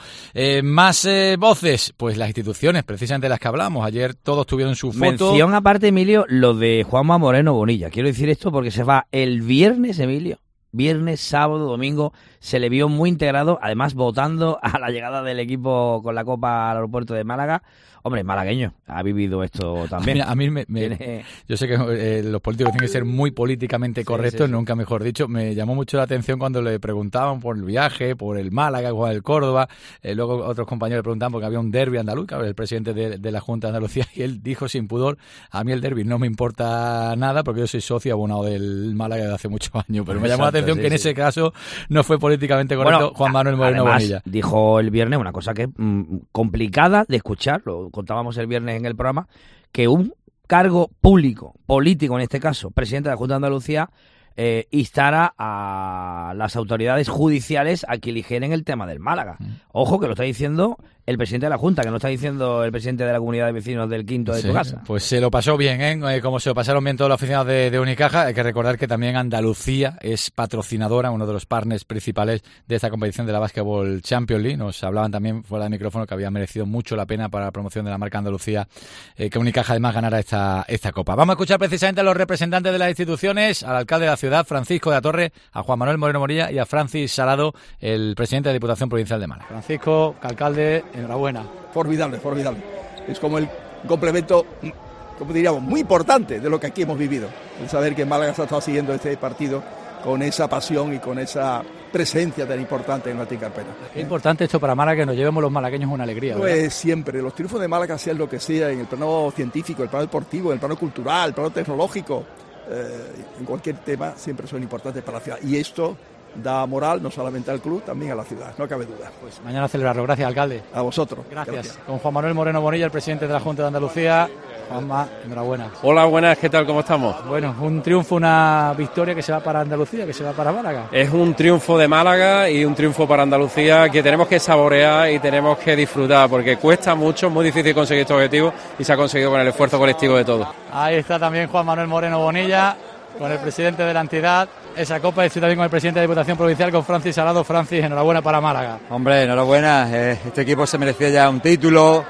Más voces, pues las instituciones, precisamente las que hablamos. Ayer todos tuvieron su foto.
Mención aparte, Emilio, lo de Juanma Moreno Bonilla. Quiero decir esto porque se va el viernes, Emilio. Viernes, sábado, domingo, se le vio muy integrado, además votando a la llegada del equipo con la Copa al aeropuerto de Málaga. Hombre, malagueño, ha vivido esto también.
A mí yo sé que los políticos tienen que ser muy políticamente correctos, sí. Nunca mejor dicho. Me llamó mucho la atención cuando le preguntaban por el viaje, por el Málaga, por el Córdoba. Luego otros compañeros le preguntaban porque había un derbi andaluz, que era el presidente de la Junta de Andalucía, y él dijo sin pudor: a mí el derbi no me importa nada porque yo soy socio abonado del Málaga desde hace muchos años. Pero me llamó la atención que en ese caso no fue políticamente correcto Juan Manuel Moreno Bonilla.
Dijo el viernes una cosa que es complicada de escuchar, lo contábamos el viernes en el programa, que un cargo público, político en este caso, presidente de la Junta de Andalucía, instara a las autoridades judiciales a que eligieran el tema del Málaga. Ojo, que lo está diciendo el presidente de la Junta, que no está diciendo el presidente de la comunidad de vecinos del Quinto de tu casa.
Pues se lo pasó bien, como se lo pasaron bien todos los aficionados de Unicaja. Hay que recordar que también Andalucía es patrocinadora, uno de los partners principales de esta competición de la Basketball Champions League. Nos hablaban también fuera del micrófono que había merecido mucho la pena para la promoción de la marca Andalucía que Unicaja además ganara esta Copa. Vamos a escuchar precisamente a los representantes de las instituciones, al alcalde de la ciudad, Francisco de la Torre, a Juan Manuel Moreno Morilla y a Francis Salado, el presidente de la Diputación Provincial de Málaga.
Francisco, alcalde,
enhorabuena.
Formidable, formidable. Es como el complemento, como diríamos, muy importante de lo que aquí hemos vivido. El saber que Málaga se ha estado siguiendo este partido con esa pasión y con esa presencia tan importante en Martín Carpena.
Qué importante esto para Málaga, que nos llevemos los malagueños una alegría, ¿verdad?
Pues siempre, los triunfos de Málaga, sean lo que sea, en el plano científico, el plano deportivo, en el plano cultural, el plano tecnológico, en cualquier tema, siempre son importantes para la ciudad. Y esto da moral no solamente al club, también a la ciudad, no cabe duda.
Pues mañana celebrarlo. Gracias, alcalde.
A vosotros.
Gracias. Con Juan Manuel Moreno Bonilla, el presidente de la Junta de Andalucía. Juanma, enhorabuena.
Hola, buenas, ¿qué tal? ¿Cómo estamos?
Bueno, un triunfo, una victoria que se va para Andalucía, que se va para Málaga.
Es un triunfo de Málaga y un triunfo para Andalucía que tenemos que saborear y tenemos que disfrutar, porque cuesta mucho, es muy difícil conseguir estos objetivos y se ha conseguido con el esfuerzo colectivo de todos.
Ahí está también Juan Manuel Moreno Bonilla, con el presidente de la entidad. Esa copa, estoy también con el presidente de la Diputación Provincial, con Francis Salado. Francis, enhorabuena para Málaga.
Hombre, enhorabuena. Este equipo se merecía ya un título,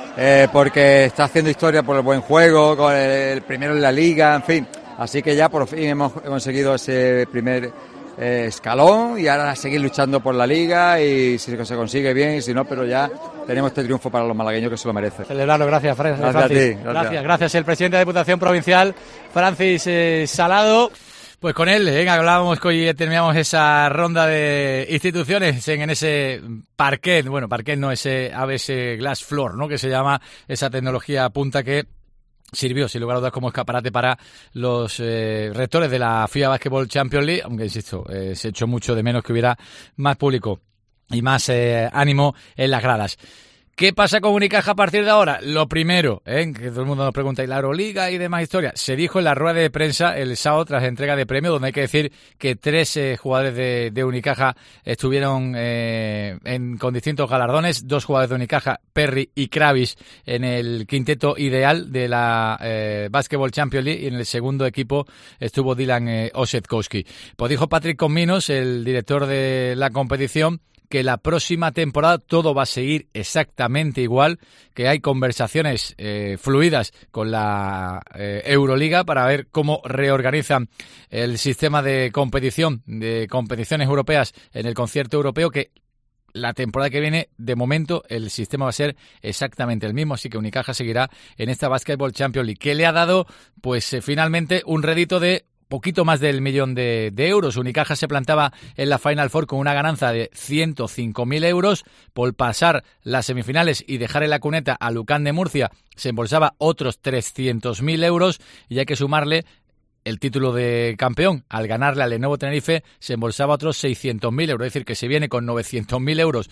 porque está haciendo historia por el buen juego, con el primero en la Liga, en fin. Así que ya por fin hemos conseguido ese primer escalón y ahora a seguir luchando por la Liga, y si se consigue bien, y si no, pero ya tenemos este triunfo para los malagueños, que se lo merece.
Celebrarlo, gracias, Francis.
Gracias a ti.
Gracias. El presidente de la Diputación Provincial, Francis Salado. Pues con él, hablábamos que hoy terminamos esa ronda de instituciones en ese parquet, bueno, parquet no, ese ABS Glass Floor, ¿no?, que se llama esa tecnología punta que sirvió, sin lugar a dudas, como escaparate para los rectores de la FIBA Basketball Champions League, aunque, insisto, se echó mucho de menos que hubiera más público y más ánimo en las gradas. ¿Qué pasa con Unicaja a partir de ahora? Lo primero, que todo el mundo nos pregunta, ¿y la Euroliga y demás historias? Se dijo en la rueda de prensa el sábado tras entrega de premio, donde hay que decir que 3 jugadores de Unicaja estuvieron con distintos galardones, 2 jugadores de Unicaja, Perry y Kravis, en el quinteto ideal de la Basketball Champions League, y en el segundo equipo estuvo Dylan Osetkowski. Pues dijo Patrick Conminos, el director de la competición, que la próxima temporada todo va a seguir exactamente igual, que hay conversaciones fluidas con la Euroliga para ver cómo reorganizan el sistema de competición, de competiciones europeas en el concierto europeo, que la temporada que viene, de momento, el sistema va a ser exactamente el mismo, así que Unicaja seguirá en esta Basketball Champions League, que le ha dado, pues finalmente, un rédito de poquito más del 1 millón de euros. Unicaja se plantaba en la Final Four con una ganancia de 105.000 euros. Por pasar las semifinales y dejar en la cuneta a Lucán de Murcia, se embolsaba otros 300.000 euros, y hay que sumarle el título de campeón. Al ganarle al Lenovo Tenerife se embolsaba otros 600.000 euros, es decir, que se viene con 900.000 euros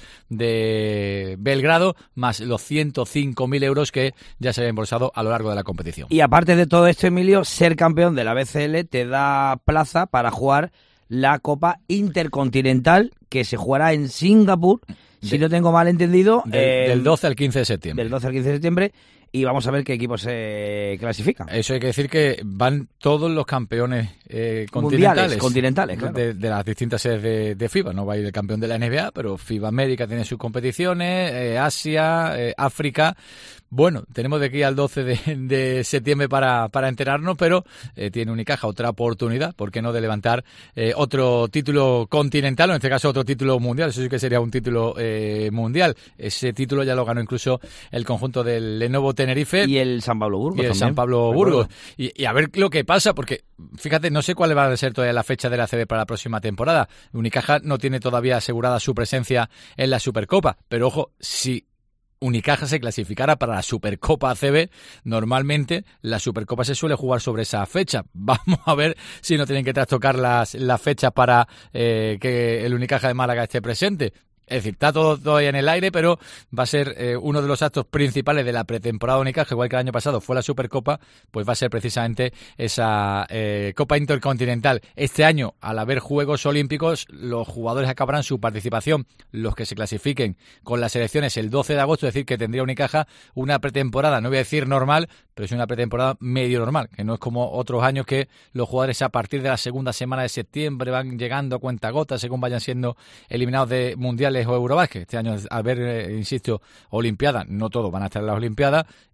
de Belgrado, más los 105.000 euros que ya se había embolsado a lo largo de la competición.
Y aparte de todo esto, Emilio, ser campeón de la BCL te da plaza para jugar la Copa Intercontinental, que se jugará en Singapur, si no tengo mal entendido.
Del 12 al 15 de septiembre.
Del 12 al 15 de septiembre. Y vamos a ver qué equipos se clasifican.
Eso hay que decir, que van todos los campeones continentales,
claro.
de las distintas sedes de FIBA. No va a ir el campeón de la NBA, pero FIBA América tiene sus competiciones, Asia, África. Bueno, tenemos de aquí al 12 de septiembre para enterarnos, pero tiene Unicaja otra oportunidad, ¿por qué no?, de levantar otro título continental, o en este caso otro título mundial. Eso sí que sería un título mundial. Ese título ya lo ganó incluso el conjunto del Lenovo Tenerife.
Y el San Pablo Burgos.
Y el
también.
San Pablo Burgos. Y a ver lo que pasa, porque fíjate, no sé cuál va a ser todavía la fecha de la ACB para la próxima temporada. Unicaja no tiene todavía asegurada su presencia en la Supercopa, pero ojo, si Unicaja se clasificara para la Supercopa ACB, normalmente la Supercopa se suele jugar sobre esa fecha. Vamos a ver si no tienen que trastocar las fechas para que el Unicaja de Málaga esté presente. Es decir, está todo todavía en el aire, pero va a ser uno de los actos principales de la pretemporada de Unicaja, igual que el año pasado fue la Supercopa, pues va a ser precisamente esa Copa Intercontinental. Este año, al haber Juegos Olímpicos, los jugadores acabarán su participación, los que se clasifiquen con las selecciones el 12 de agosto, es decir, que tendría Unicaja una pretemporada, no voy a decir normal, pero es una pretemporada medio normal, que no es como otros años que los jugadores a partir de la segunda semana de septiembre van llegando a cuentagotas según vayan siendo eliminados de mundiales o Eurobásquet. Este año, al ver, insisto, Olimpiadas, no todos van a estar en las Olimpiadas,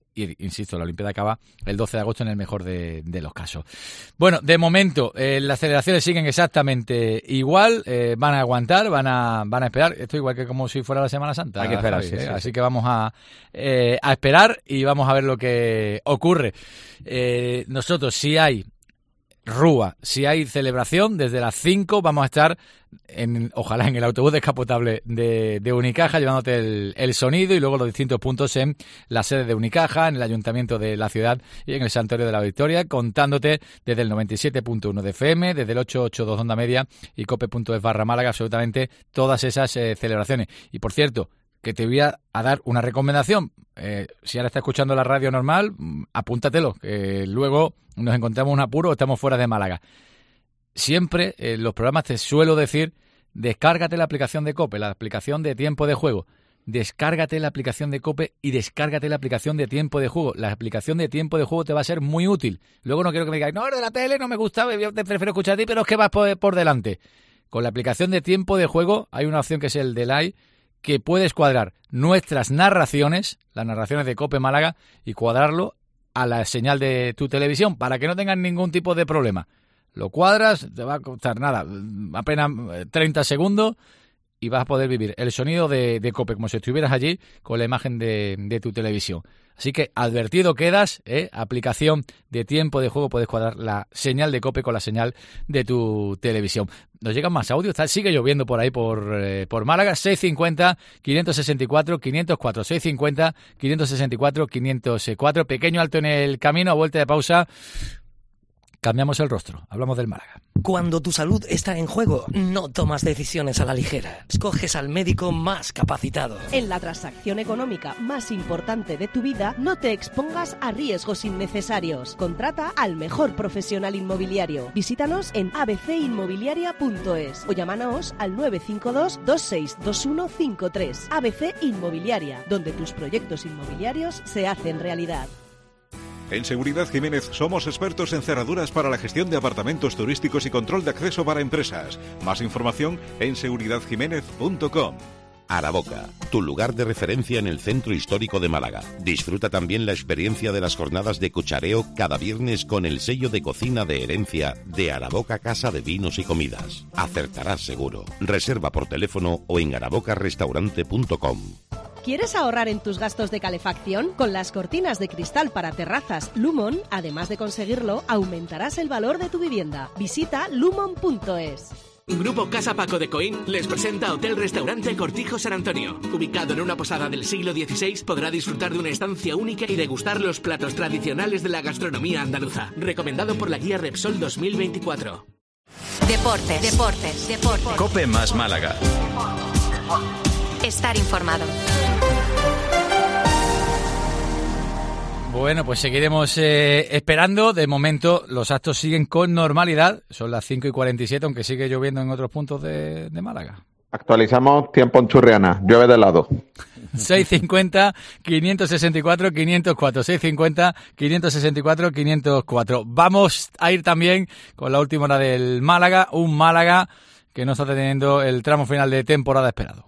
y, insisto, la Olimpiada acaba el 12 de agosto en el mejor de los casos. Bueno, de momento, las celebraciones siguen exactamente igual, van a aguantar, van a esperar. Esto igual que como si fuera la Semana Santa.
Hay que esperar,
Javi,
sí.
Así que vamos a esperar y vamos a ver lo que ocurre. Nosotros, si hay rúa, si hay celebración, desde las 5 vamos a estar ojalá en el autobús descapotable de Unicaja, llevándote el sonido y luego los distintos puntos en la sede de Unicaja, en el ayuntamiento de la ciudad y en el Santuario de la Victoria, contándote desde el 97.1 de FM, desde el 882 de Onda Media y cope.es/Málaga, absolutamente todas esas celebraciones. Y por cierto, que te voy a dar una recomendación. Si ahora estás escuchando la radio normal, apúntatelo, que luego nos encontramos un apuro o estamos fuera de Málaga. Siempre en los programas te suelo decir, descárgate la aplicación de COPE, la aplicación de tiempo de juego. Descárgate la aplicación de COPE y descárgate la aplicación de tiempo de juego. La aplicación de tiempo de juego te va a ser muy útil. Luego no quiero que me digáis, no, de la tele no me gusta, yo te prefiero escuchar a ti, pero es que vas por delante. Con la aplicación de tiempo de juego hay una opción que es el delay, que puedes cuadrar nuestras narraciones, las narraciones de COPE Málaga, y cuadrarlo a la señal de tu televisión para que no tengan ningún tipo de problema. Lo cuadras, te va a costar nada, apenas 30 segundos y vas a poder vivir el sonido de COPE como si estuvieras allí con la imagen de tu televisión. Así que advertido quedas, aplicación de tiempo de juego, puedes cuadrar la señal de COPE con la señal de tu televisión. Nos llegan más audios, sigue lloviendo por ahí por Málaga, 650-564-504, 650-564-504, pequeño alto en el camino, a vuelta de pausa. Cambiamos el rostro, hablamos del Málaga.
Cuando tu salud está en juego, no tomas decisiones a la ligera. Escoges al médico más capacitado.
En la transacción económica más importante de tu vida, no te expongas a riesgos innecesarios. Contrata al mejor profesional inmobiliario. Visítanos en abcinmobiliaria.es o llámanos al 952 262153. ABC Inmobiliaria, donde tus proyectos inmobiliarios se hacen realidad.
En Seguridad Jiménez somos expertos en cerraduras para la gestión de apartamentos turísticos y control de acceso para empresas. Más información en seguridadjiménez.com.
Araboca, tu lugar de referencia en el centro histórico de Málaga. Disfruta también la experiencia de las jornadas de cuchareo cada viernes con el sello de cocina de herencia de Araboca Casa de Vinos y Comidas. Acertarás seguro. Reserva por teléfono o en arabocarestaurante.com.
¿Quieres ahorrar en tus gastos de calefacción? Con las cortinas de cristal para terrazas Lumon, además de conseguirlo, aumentarás el valor de tu vivienda. Visita lumon.es.
Grupo Casa Paco de Coín les presenta Hotel Restaurante Cortijo San Antonio. Ubicado en una posada del siglo XVI, podrá disfrutar de una estancia única y degustar los platos tradicionales de la gastronomía andaluza. Recomendado por la guía Repsol 2024.
Deportes.
COPE más Málaga.
Estar informado.
Bueno, pues seguiremos esperando. De momento los actos siguen con normalidad. Son las 5:47, aunque sigue lloviendo en otros puntos de Málaga.
Actualizamos tiempo en Churriana. Llueve de lado.
650-564-504. 650-564-504. Vamos a ir también con la última hora del Málaga. Un Málaga que no está teniendo el tramo final de temporada esperado.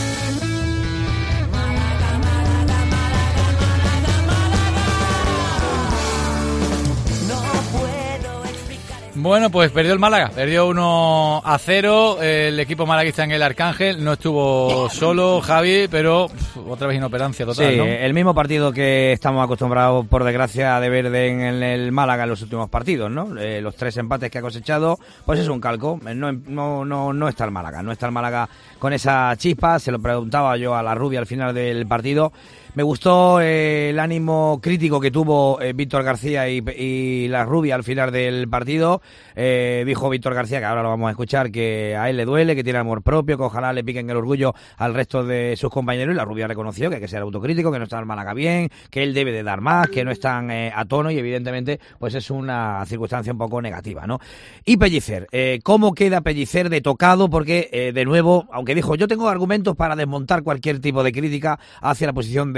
Bueno, pues perdió el Málaga, perdió 1-0, el equipo malaguista en el Arcángel, no estuvo solo Javi, pero otra vez inoperancia total,
sí,
¿no?
El mismo partido que estamos acostumbrados, por desgracia, de ver en el Málaga en los últimos partidos, ¿no? Los 3 empates que ha cosechado, pues es un calco, no está el Málaga, no está el Málaga con esa chispa, se lo preguntaba yo a la Rubia al final del partido. Me gustó el ánimo crítico que tuvo Víctor García y la Rubia al final del partido. Dijo Víctor García, que ahora lo vamos a escuchar, que a él le duele, que tiene amor propio, que ojalá le piquen el orgullo al resto de sus compañeros. Y la Rubia reconoció que hay que ser autocrítico, que no está el Málaga bien, que él debe de dar más, que no están a tono y evidentemente pues es una circunstancia un poco negativa, ¿no? Y Pellicer, ¿cómo queda Pellicer de tocado? Porque de nuevo, aunque dijo, yo tengo argumentos para desmontar cualquier tipo de crítica hacia la posición de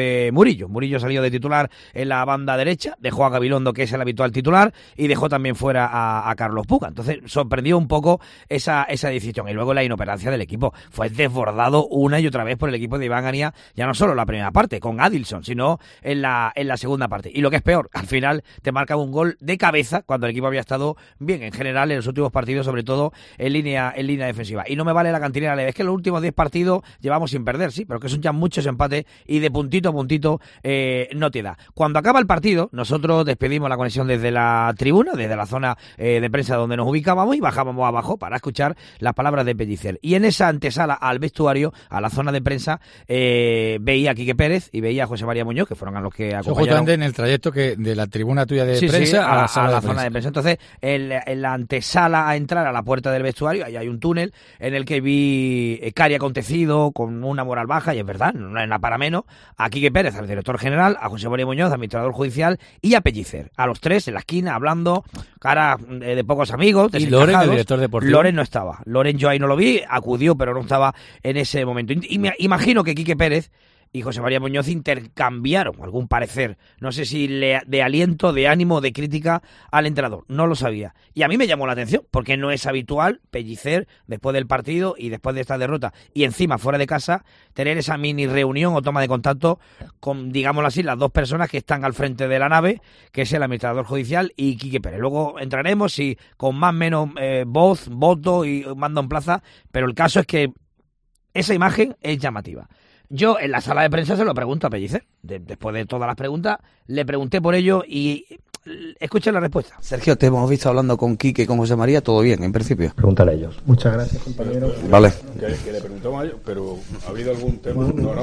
de Murillo. Murillo salió de titular en la banda derecha, dejó a Gabilondo, que es el habitual titular, y dejó también fuera a Carlos Puga. Entonces sorprendió un poco esa decisión. Y luego la inoperancia del equipo. Fue desbordado una y otra vez por el equipo de Iván Ania, ya no solo en la primera parte, con Adilson, sino en la segunda parte. Y lo que es peor, al final te marca un gol de cabeza cuando el equipo había estado bien en general en los últimos partidos, sobre todo en línea defensiva. Y no me vale la cantinera leve. Es que en los últimos 10 partidos llevamos sin perder, sí, pero que son ya muchos empates y de puntito a puntito no te da. Cuando acaba el partido, nosotros despedimos la conexión desde la tribuna, desde la zona de prensa donde nos ubicábamos, y bajábamos abajo para escuchar las palabras de Pellicer. Y en esa antesala al vestuario, a la zona de prensa, veía a Quique Pérez y veía a José María Muñoz, que fueron a los que acompañaron.
Justamente en el trayecto que de la tribuna tuya de prensa a la
zona de prensa. Entonces, en la antesala a entrar a la puerta del vestuario, ahí hay un túnel en el que vi cari acontecido, con una moral baja, y es verdad, no es nada para menos, a Quique Pérez, al director general, a José María Muñoz, administrador judicial, y a Pellicer, a los tres en la esquina, hablando, cara de pocos amigos.
¿Y Loren, el director deportivo?
Loren no estaba. Loren yo ahí no lo vi, acudió, pero no estaba en ese momento. Y me imagino que Quique Pérez y José María Muñoz intercambiaron algún parecer, no sé si de aliento, de ánimo, de crítica al entrenador, no lo sabía. Y a mí me llamó la atención, porque no es habitual Pellicer, después del partido y después de esta derrota, y encima fuera de casa, tener esa mini reunión o toma de contacto con, digámoslo así, las dos personas que están al frente de la nave, que es el administrador judicial y Quique Pérez. Luego entraremos, si con más o menos voz, voto y mando en plaza, pero el caso es que esa imagen es llamativa. Yo en la sala de prensa se lo pregunto a Pellicer. Después de todas las preguntas, le pregunté por ello y escuchen la respuesta.
Sergio, te hemos visto hablando con Quique y con José María, todo bien, en principio.
Pregúntale a ellos. Muchas gracias, compañero.
Vale.
Que le preguntamos a ellos, pero ¿ha habido algún tema?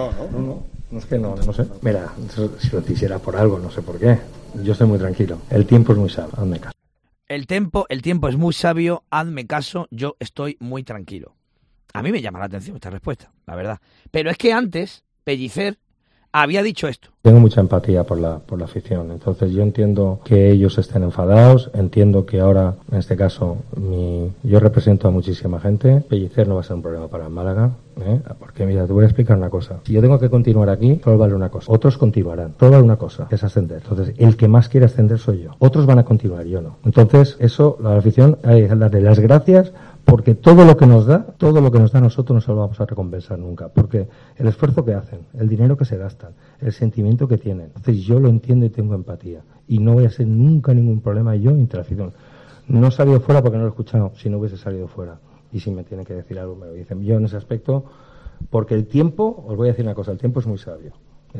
No es que no sé. Mira, si lo quisiera por algo, no sé por qué. Yo estoy muy tranquilo. El tiempo es muy sabio, hazme caso.
El tiempo es muy sabio, hazme caso, yo estoy muy tranquilo. A mí me llama la atención esta respuesta, la verdad. Pero es que antes, Pellicer había dicho esto.
Tengo mucha empatía por la afición, entonces yo entiendo que ellos estén enfadados, entiendo que ahora, en este caso, yo represento a muchísima gente. Pellicer no va a ser un problema para el Málaga, porque mira, te voy a explicar una cosa. Si yo tengo que continuar aquí, solo vale una cosa. Otros continuarán, solo vale una cosa, que es ascender. Entonces, el que más quiere ascender soy yo. Otros van a continuar, yo no. Entonces, eso, la afición, hay que darle las gracias, porque todo lo que nos da a nosotros no se lo vamos a recompensar nunca, porque el esfuerzo que hacen, el dinero que se gastan, el sentimiento que tienen, entonces yo lo entiendo y tengo empatía, y no voy a ser nunca ningún problema yo entre la afición. No he salido fuera porque no lo he escuchado, si no hubiese salido fuera, y si me tienen que decir algo me lo dicen. Yo en ese aspecto, porque el tiempo, os voy a decir una cosa, el tiempo es muy sabio,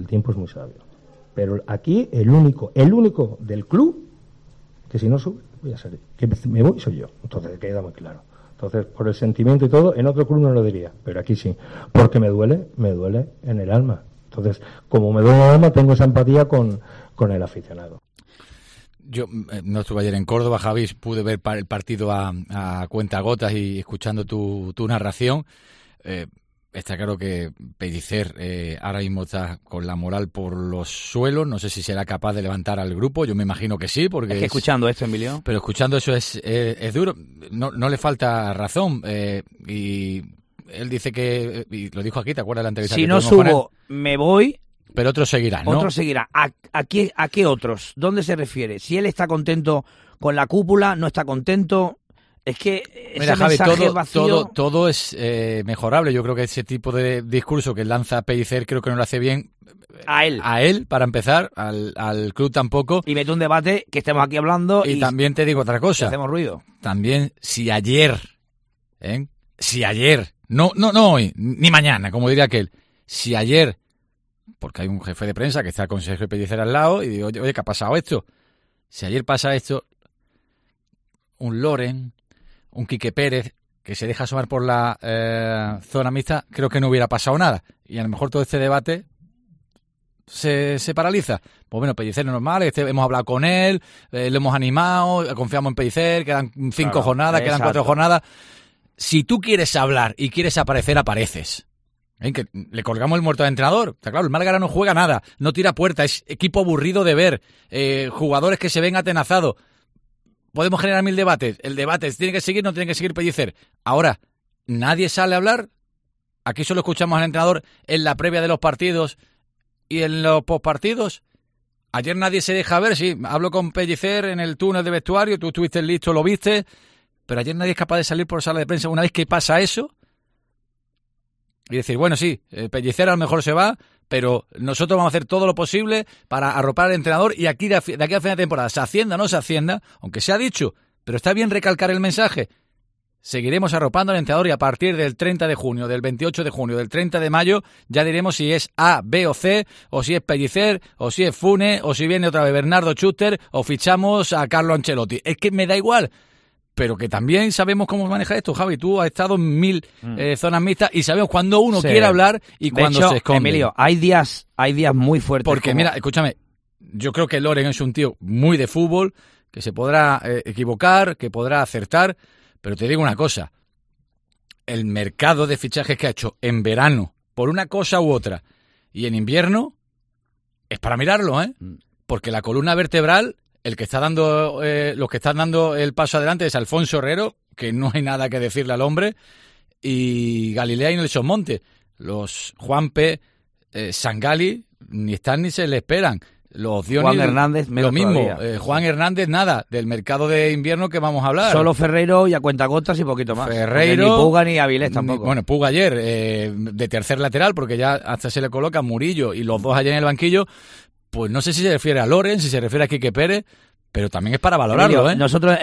pero aquí el único del club que si no sube, voy a salir, que me voy soy yo, entonces queda muy claro. Entonces, por el sentimiento y todo, en otro club no lo diría, pero aquí sí, porque me duele en el alma. Entonces, como me duele en el alma, tengo esa empatía con el aficionado.
Yo no estuve ayer en Córdoba, Javi, pude ver el partido a cuentagotas y escuchando tu narración. Está claro que Pellicer ahora mismo está con la moral por los suelos. No sé si será capaz de levantar al grupo. Yo me imagino que sí, porque...
Es que escuchando esto, Emilio...
Pero escuchando eso es duro. No le falta razón. Y él dice que... Y lo dijo aquí, ¿te acuerdas de la entrevista?
Si no subo, me voy...
Pero otros seguirán, ¿no?
Otros seguirán. ¿A qué otros? ¿Dónde se refiere? Si él está contento con la cúpula, no está contento... Es que
mira, Javi, todo es mejorable. Yo creo que ese tipo de discurso que lanza Pellicer creo que no lo hace bien
a él,
para empezar, al club tampoco.
Y mete un debate que estemos aquí hablando
y también te digo otra cosa.
Hacemos ruido.
También si ayer, no hoy, ni mañana, como diría aquel, si ayer, porque hay un jefe de prensa que está con Sergio Pellicer al lado y digo, oye, ¿qué ha pasado esto? Si ayer pasa esto, un Loren, un Quique Pérez, que se deja asomar por la zona mixta, creo que no hubiera pasado nada. Y a lo mejor todo este debate se paraliza. Pues bueno, Pellicer no es normal, hemos hablado con él, lo hemos animado, confiamos en Pellicer, quedan 5 jornadas, quedan 4 jornadas. Si tú quieres hablar y quieres aparecer, apareces. Que le colgamos el muerto al entrenador. Está claro, el Málaga no juega nada, no tira puerta, es equipo aburrido de ver, jugadores que se ven atenazados. Podemos generar 1000 debates. El debate tiene que seguir, no tiene que seguir Pellicer. Ahora, nadie sale a hablar. Aquí solo escuchamos al entrenador en la previa de los partidos ¿Y en los postpartidos? Ayer nadie se deja ver, sí, hablo con Pellicer en el túnel de vestuario, tú estuviste listo, lo viste, pero ayer nadie es capaz de salir por sala de prensa una vez que pasa eso y decir, bueno, sí, Pellicer a lo mejor se va, pero nosotros vamos a hacer todo lo posible para arropar al entrenador y aquí de aquí a final de temporada, se ascienda o no se ascienda, aunque se ha dicho, pero está bien recalcar el mensaje. Seguiremos arropando al entrenador y a partir del 30 de junio, del 28 de junio, del 30 de mayo, ya diremos si es A, B o C, o si es Pellicer, o si es Fune, o si viene otra vez Bernardo Schuster, o fichamos a Carlo Ancelotti. Es que me da igual, pero que también sabemos cómo maneja esto, Javi. Tú has estado en 1000 zonas mixtas y sabemos cuándo uno quiere hablar y cuándo se esconde.
Emilio, hay días muy fuertes.
Porque mira, escúchame, yo creo que Loren es un tío muy de fútbol, que se podrá equivocar, que podrá acertar. Pero te digo una cosa, el mercado de fichajes que ha hecho en verano, por una cosa u otra, y en invierno, es para mirarlo, ¿eh? Porque la columna vertebral, el que está dando, los que están dando el paso adelante es Alfonso Herrero, que no hay nada que decirle al hombre, y Galilea y Nelson Monte. Los Juanpe, Sangali, ni están ni se le esperan. Los Dioni,
Juan Hernández,
lo mismo. Juan Hernández, nada. Del mercado de invierno que vamos a hablar.
Solo Ferreiro y a cuentagotas y poquito más.
Ferreiro.
Ni Puga ni Avilés tampoco.
Bueno, Puga ayer de tercer lateral, porque ya hasta se le coloca Murillo y los dos ayer en el banquillo. Pues no sé si se refiere a Loren, si se refiere a Quique Pérez, pero también es para valorarlo, ¿eh?
Nosotros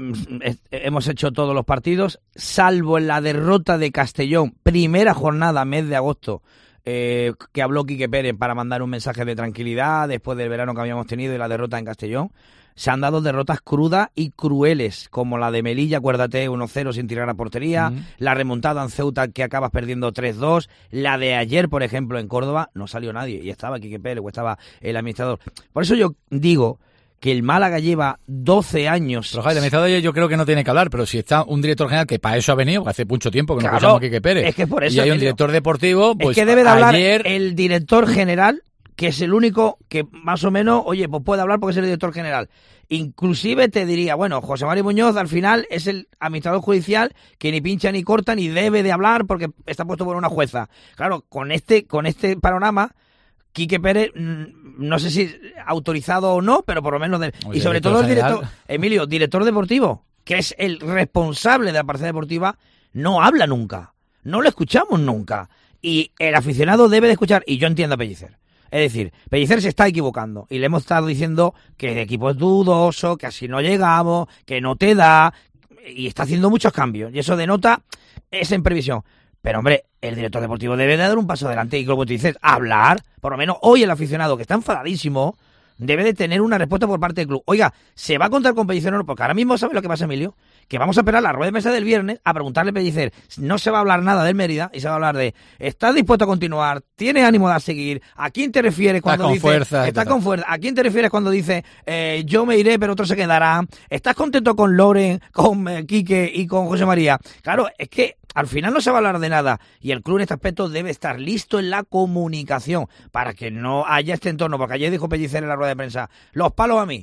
hemos hecho todos los partidos, salvo en la derrota de Castellón, primera jornada, mes de agosto, que habló Quique Pérez para mandar un mensaje de tranquilidad después del verano que habíamos tenido y la derrota en Castellón. Se han dado derrotas crudas y crueles, como la de Melilla, acuérdate, 1-0 sin tirar a portería, la remontada en Ceuta que acabas perdiendo 3-2, la de ayer, por ejemplo, en Córdoba, no salió nadie, y estaba Quique Pérez o estaba el administrador. Por eso yo digo que el Málaga lleva 12 años...
Pero Javi, el administrador yo creo que no tiene que hablar, pero si está un director general que para eso ha venido, hace mucho tiempo que no escuchamos a Quique Pérez,
es que por eso,
y hay un director deportivo, pues
es que debe de hablar
ayer...
el director general, que es el único que más o menos, oye, pues puede hablar porque es el director general. Inclusive te diría, bueno, José María Muñoz al final es el administrador judicial que ni pincha ni corta ni debe de hablar porque está puesto por una jueza. Claro, con este panorama, Quique Pérez, no sé si autorizado o no, pero por lo menos... y sobre todo el director, Emilio, director deportivo, que es el responsable de la parcela deportiva, no habla nunca. No lo escuchamos nunca. Y el aficionado debe de escuchar, y yo entiendo a Pellicer. Es decir, Pellicer se está equivocando y le hemos estado diciendo que el equipo es dudoso, que así no llegamos, que no te da, y está haciendo muchos cambios. Y eso denota esa imprevisión. Pero, hombre, el director deportivo debe de dar un paso adelante y, como tú dices, hablar. Por lo menos hoy el aficionado, que está enfadadísimo, debe de tener una respuesta por parte del club. Oiga, ¿se va a contar con Pellicer o no? Porque ahora mismo, ¿sabes lo que pasa, Emilio? Que vamos a esperar la rueda de prensa del viernes a preguntarle a Pellicer. No se va a hablar nada del Mérida y se va a hablar de ¿estás dispuesto a continuar? ¿Tienes ánimo de seguir? ¿A quién te refieres cuando dice está con fuerza? ¿A quién te refieres cuando dice yo me iré pero otro se quedará? ¿Estás contento con Loren, con Quique y con José María? Claro, es que al final no se va a hablar de nada y el club en este aspecto debe estar listo en la comunicación para que no haya este entorno, porque ayer dijo Pellicer en la rueda de prensa, los palos a mí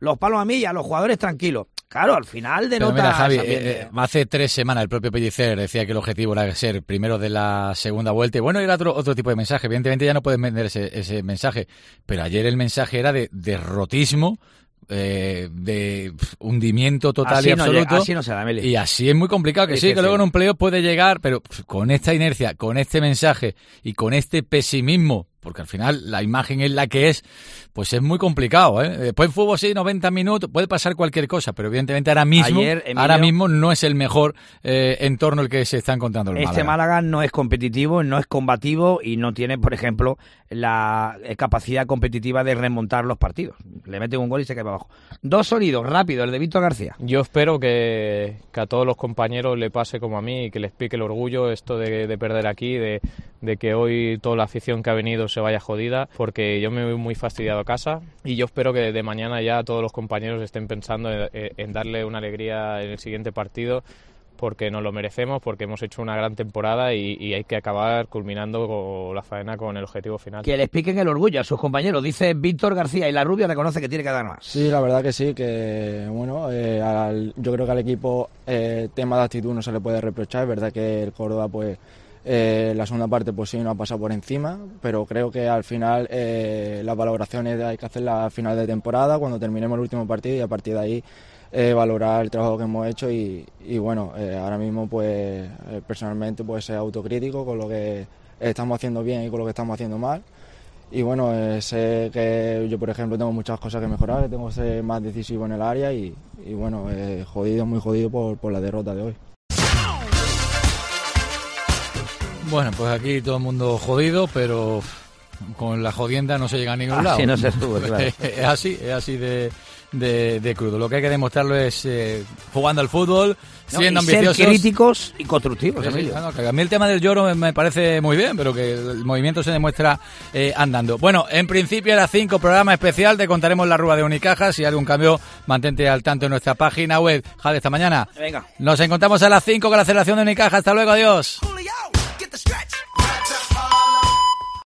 y a los jugadores tranquilos. Claro, al final denota...
Pero mira, Javi, hace 3 semanas el propio Pellicer decía que el objetivo era ser primero de la segunda vuelta. Y bueno, era otro tipo de mensaje. Evidentemente ya no puedes vender ese mensaje. Pero ayer el mensaje era de derrotismo, de hundimiento total
así
y absoluto.
Así no se da, Meli.
Y así es muy complicado. Que sí, que luego en un playoff puede llegar, pero con esta inercia, con este mensaje y con este pesimismo, porque al final la imagen es la que es, pues es muy complicado, ¿eh? Después en fútbol sí, 90 minutos, puede pasar cualquier cosa, pero evidentemente ahora mismo, ahora mismo no es el mejor entorno el que se está encontrando el Málaga.
Este Málaga no es competitivo, no es combativo y no tiene, por ejemplo, la capacidad competitiva de remontar los partidos. Le mete un gol y se cae para abajo. 2 sonidos, rápido, el de Víctor García.
Yo espero que a todos los compañeros le pase como a mí, que les pique el orgullo esto de perder aquí, de que hoy toda la afición que ha venido se vaya jodida, porque yo me voy muy fastidiado a casa y yo espero que de mañana ya todos los compañeros estén pensando en darle una alegría en el siguiente partido, porque nos lo merecemos, porque hemos hecho una gran temporada y hay que acabar culminando con la faena con el objetivo final.
Que les piquen el orgullo a sus compañeros, dice Víctor García, y la Rubia reconoce que tiene que dar más.
Sí, la verdad que sí, que bueno, yo creo que al equipo tema de actitud no se le puede reprochar. Es verdad que el Córdoba pues La segunda parte pues sí nos ha pasado por encima, pero creo que al final las valoraciones hay que hacerlas al final de temporada, cuando terminemos el último partido, y a partir de ahí valorar el trabajo que hemos hecho y bueno, ahora mismo pues personalmente pues ser autocrítico con lo que estamos haciendo bien y con lo que estamos haciendo mal. Y bueno, sé que yo, por ejemplo, tengo muchas cosas que mejorar, tengo que ser más decisivo en el área y bueno, jodido, muy jodido por la derrota de hoy.
Bueno, pues aquí todo el mundo jodido, pero con la jodienda no se llega a ningún lado.
Así no se sube, claro.
Es así de crudo. Lo que hay que demostrarlo es jugando al fútbol, siendo ambiciosos.
Ser críticos y constructivos.
Sí, que a mí el tema del lloro me parece muy bien, pero que el movimiento se demuestra andando. Bueno, en principio a las 5, programa especial, te contaremos la Rúa de Unicaja. Si hay algún cambio, mantente al tanto en nuestra página web. Jade, esta mañana.
Venga.
Nos encontramos a las 5 con la celebración de Unicaja. Hasta luego, adiós.
Get the stretch.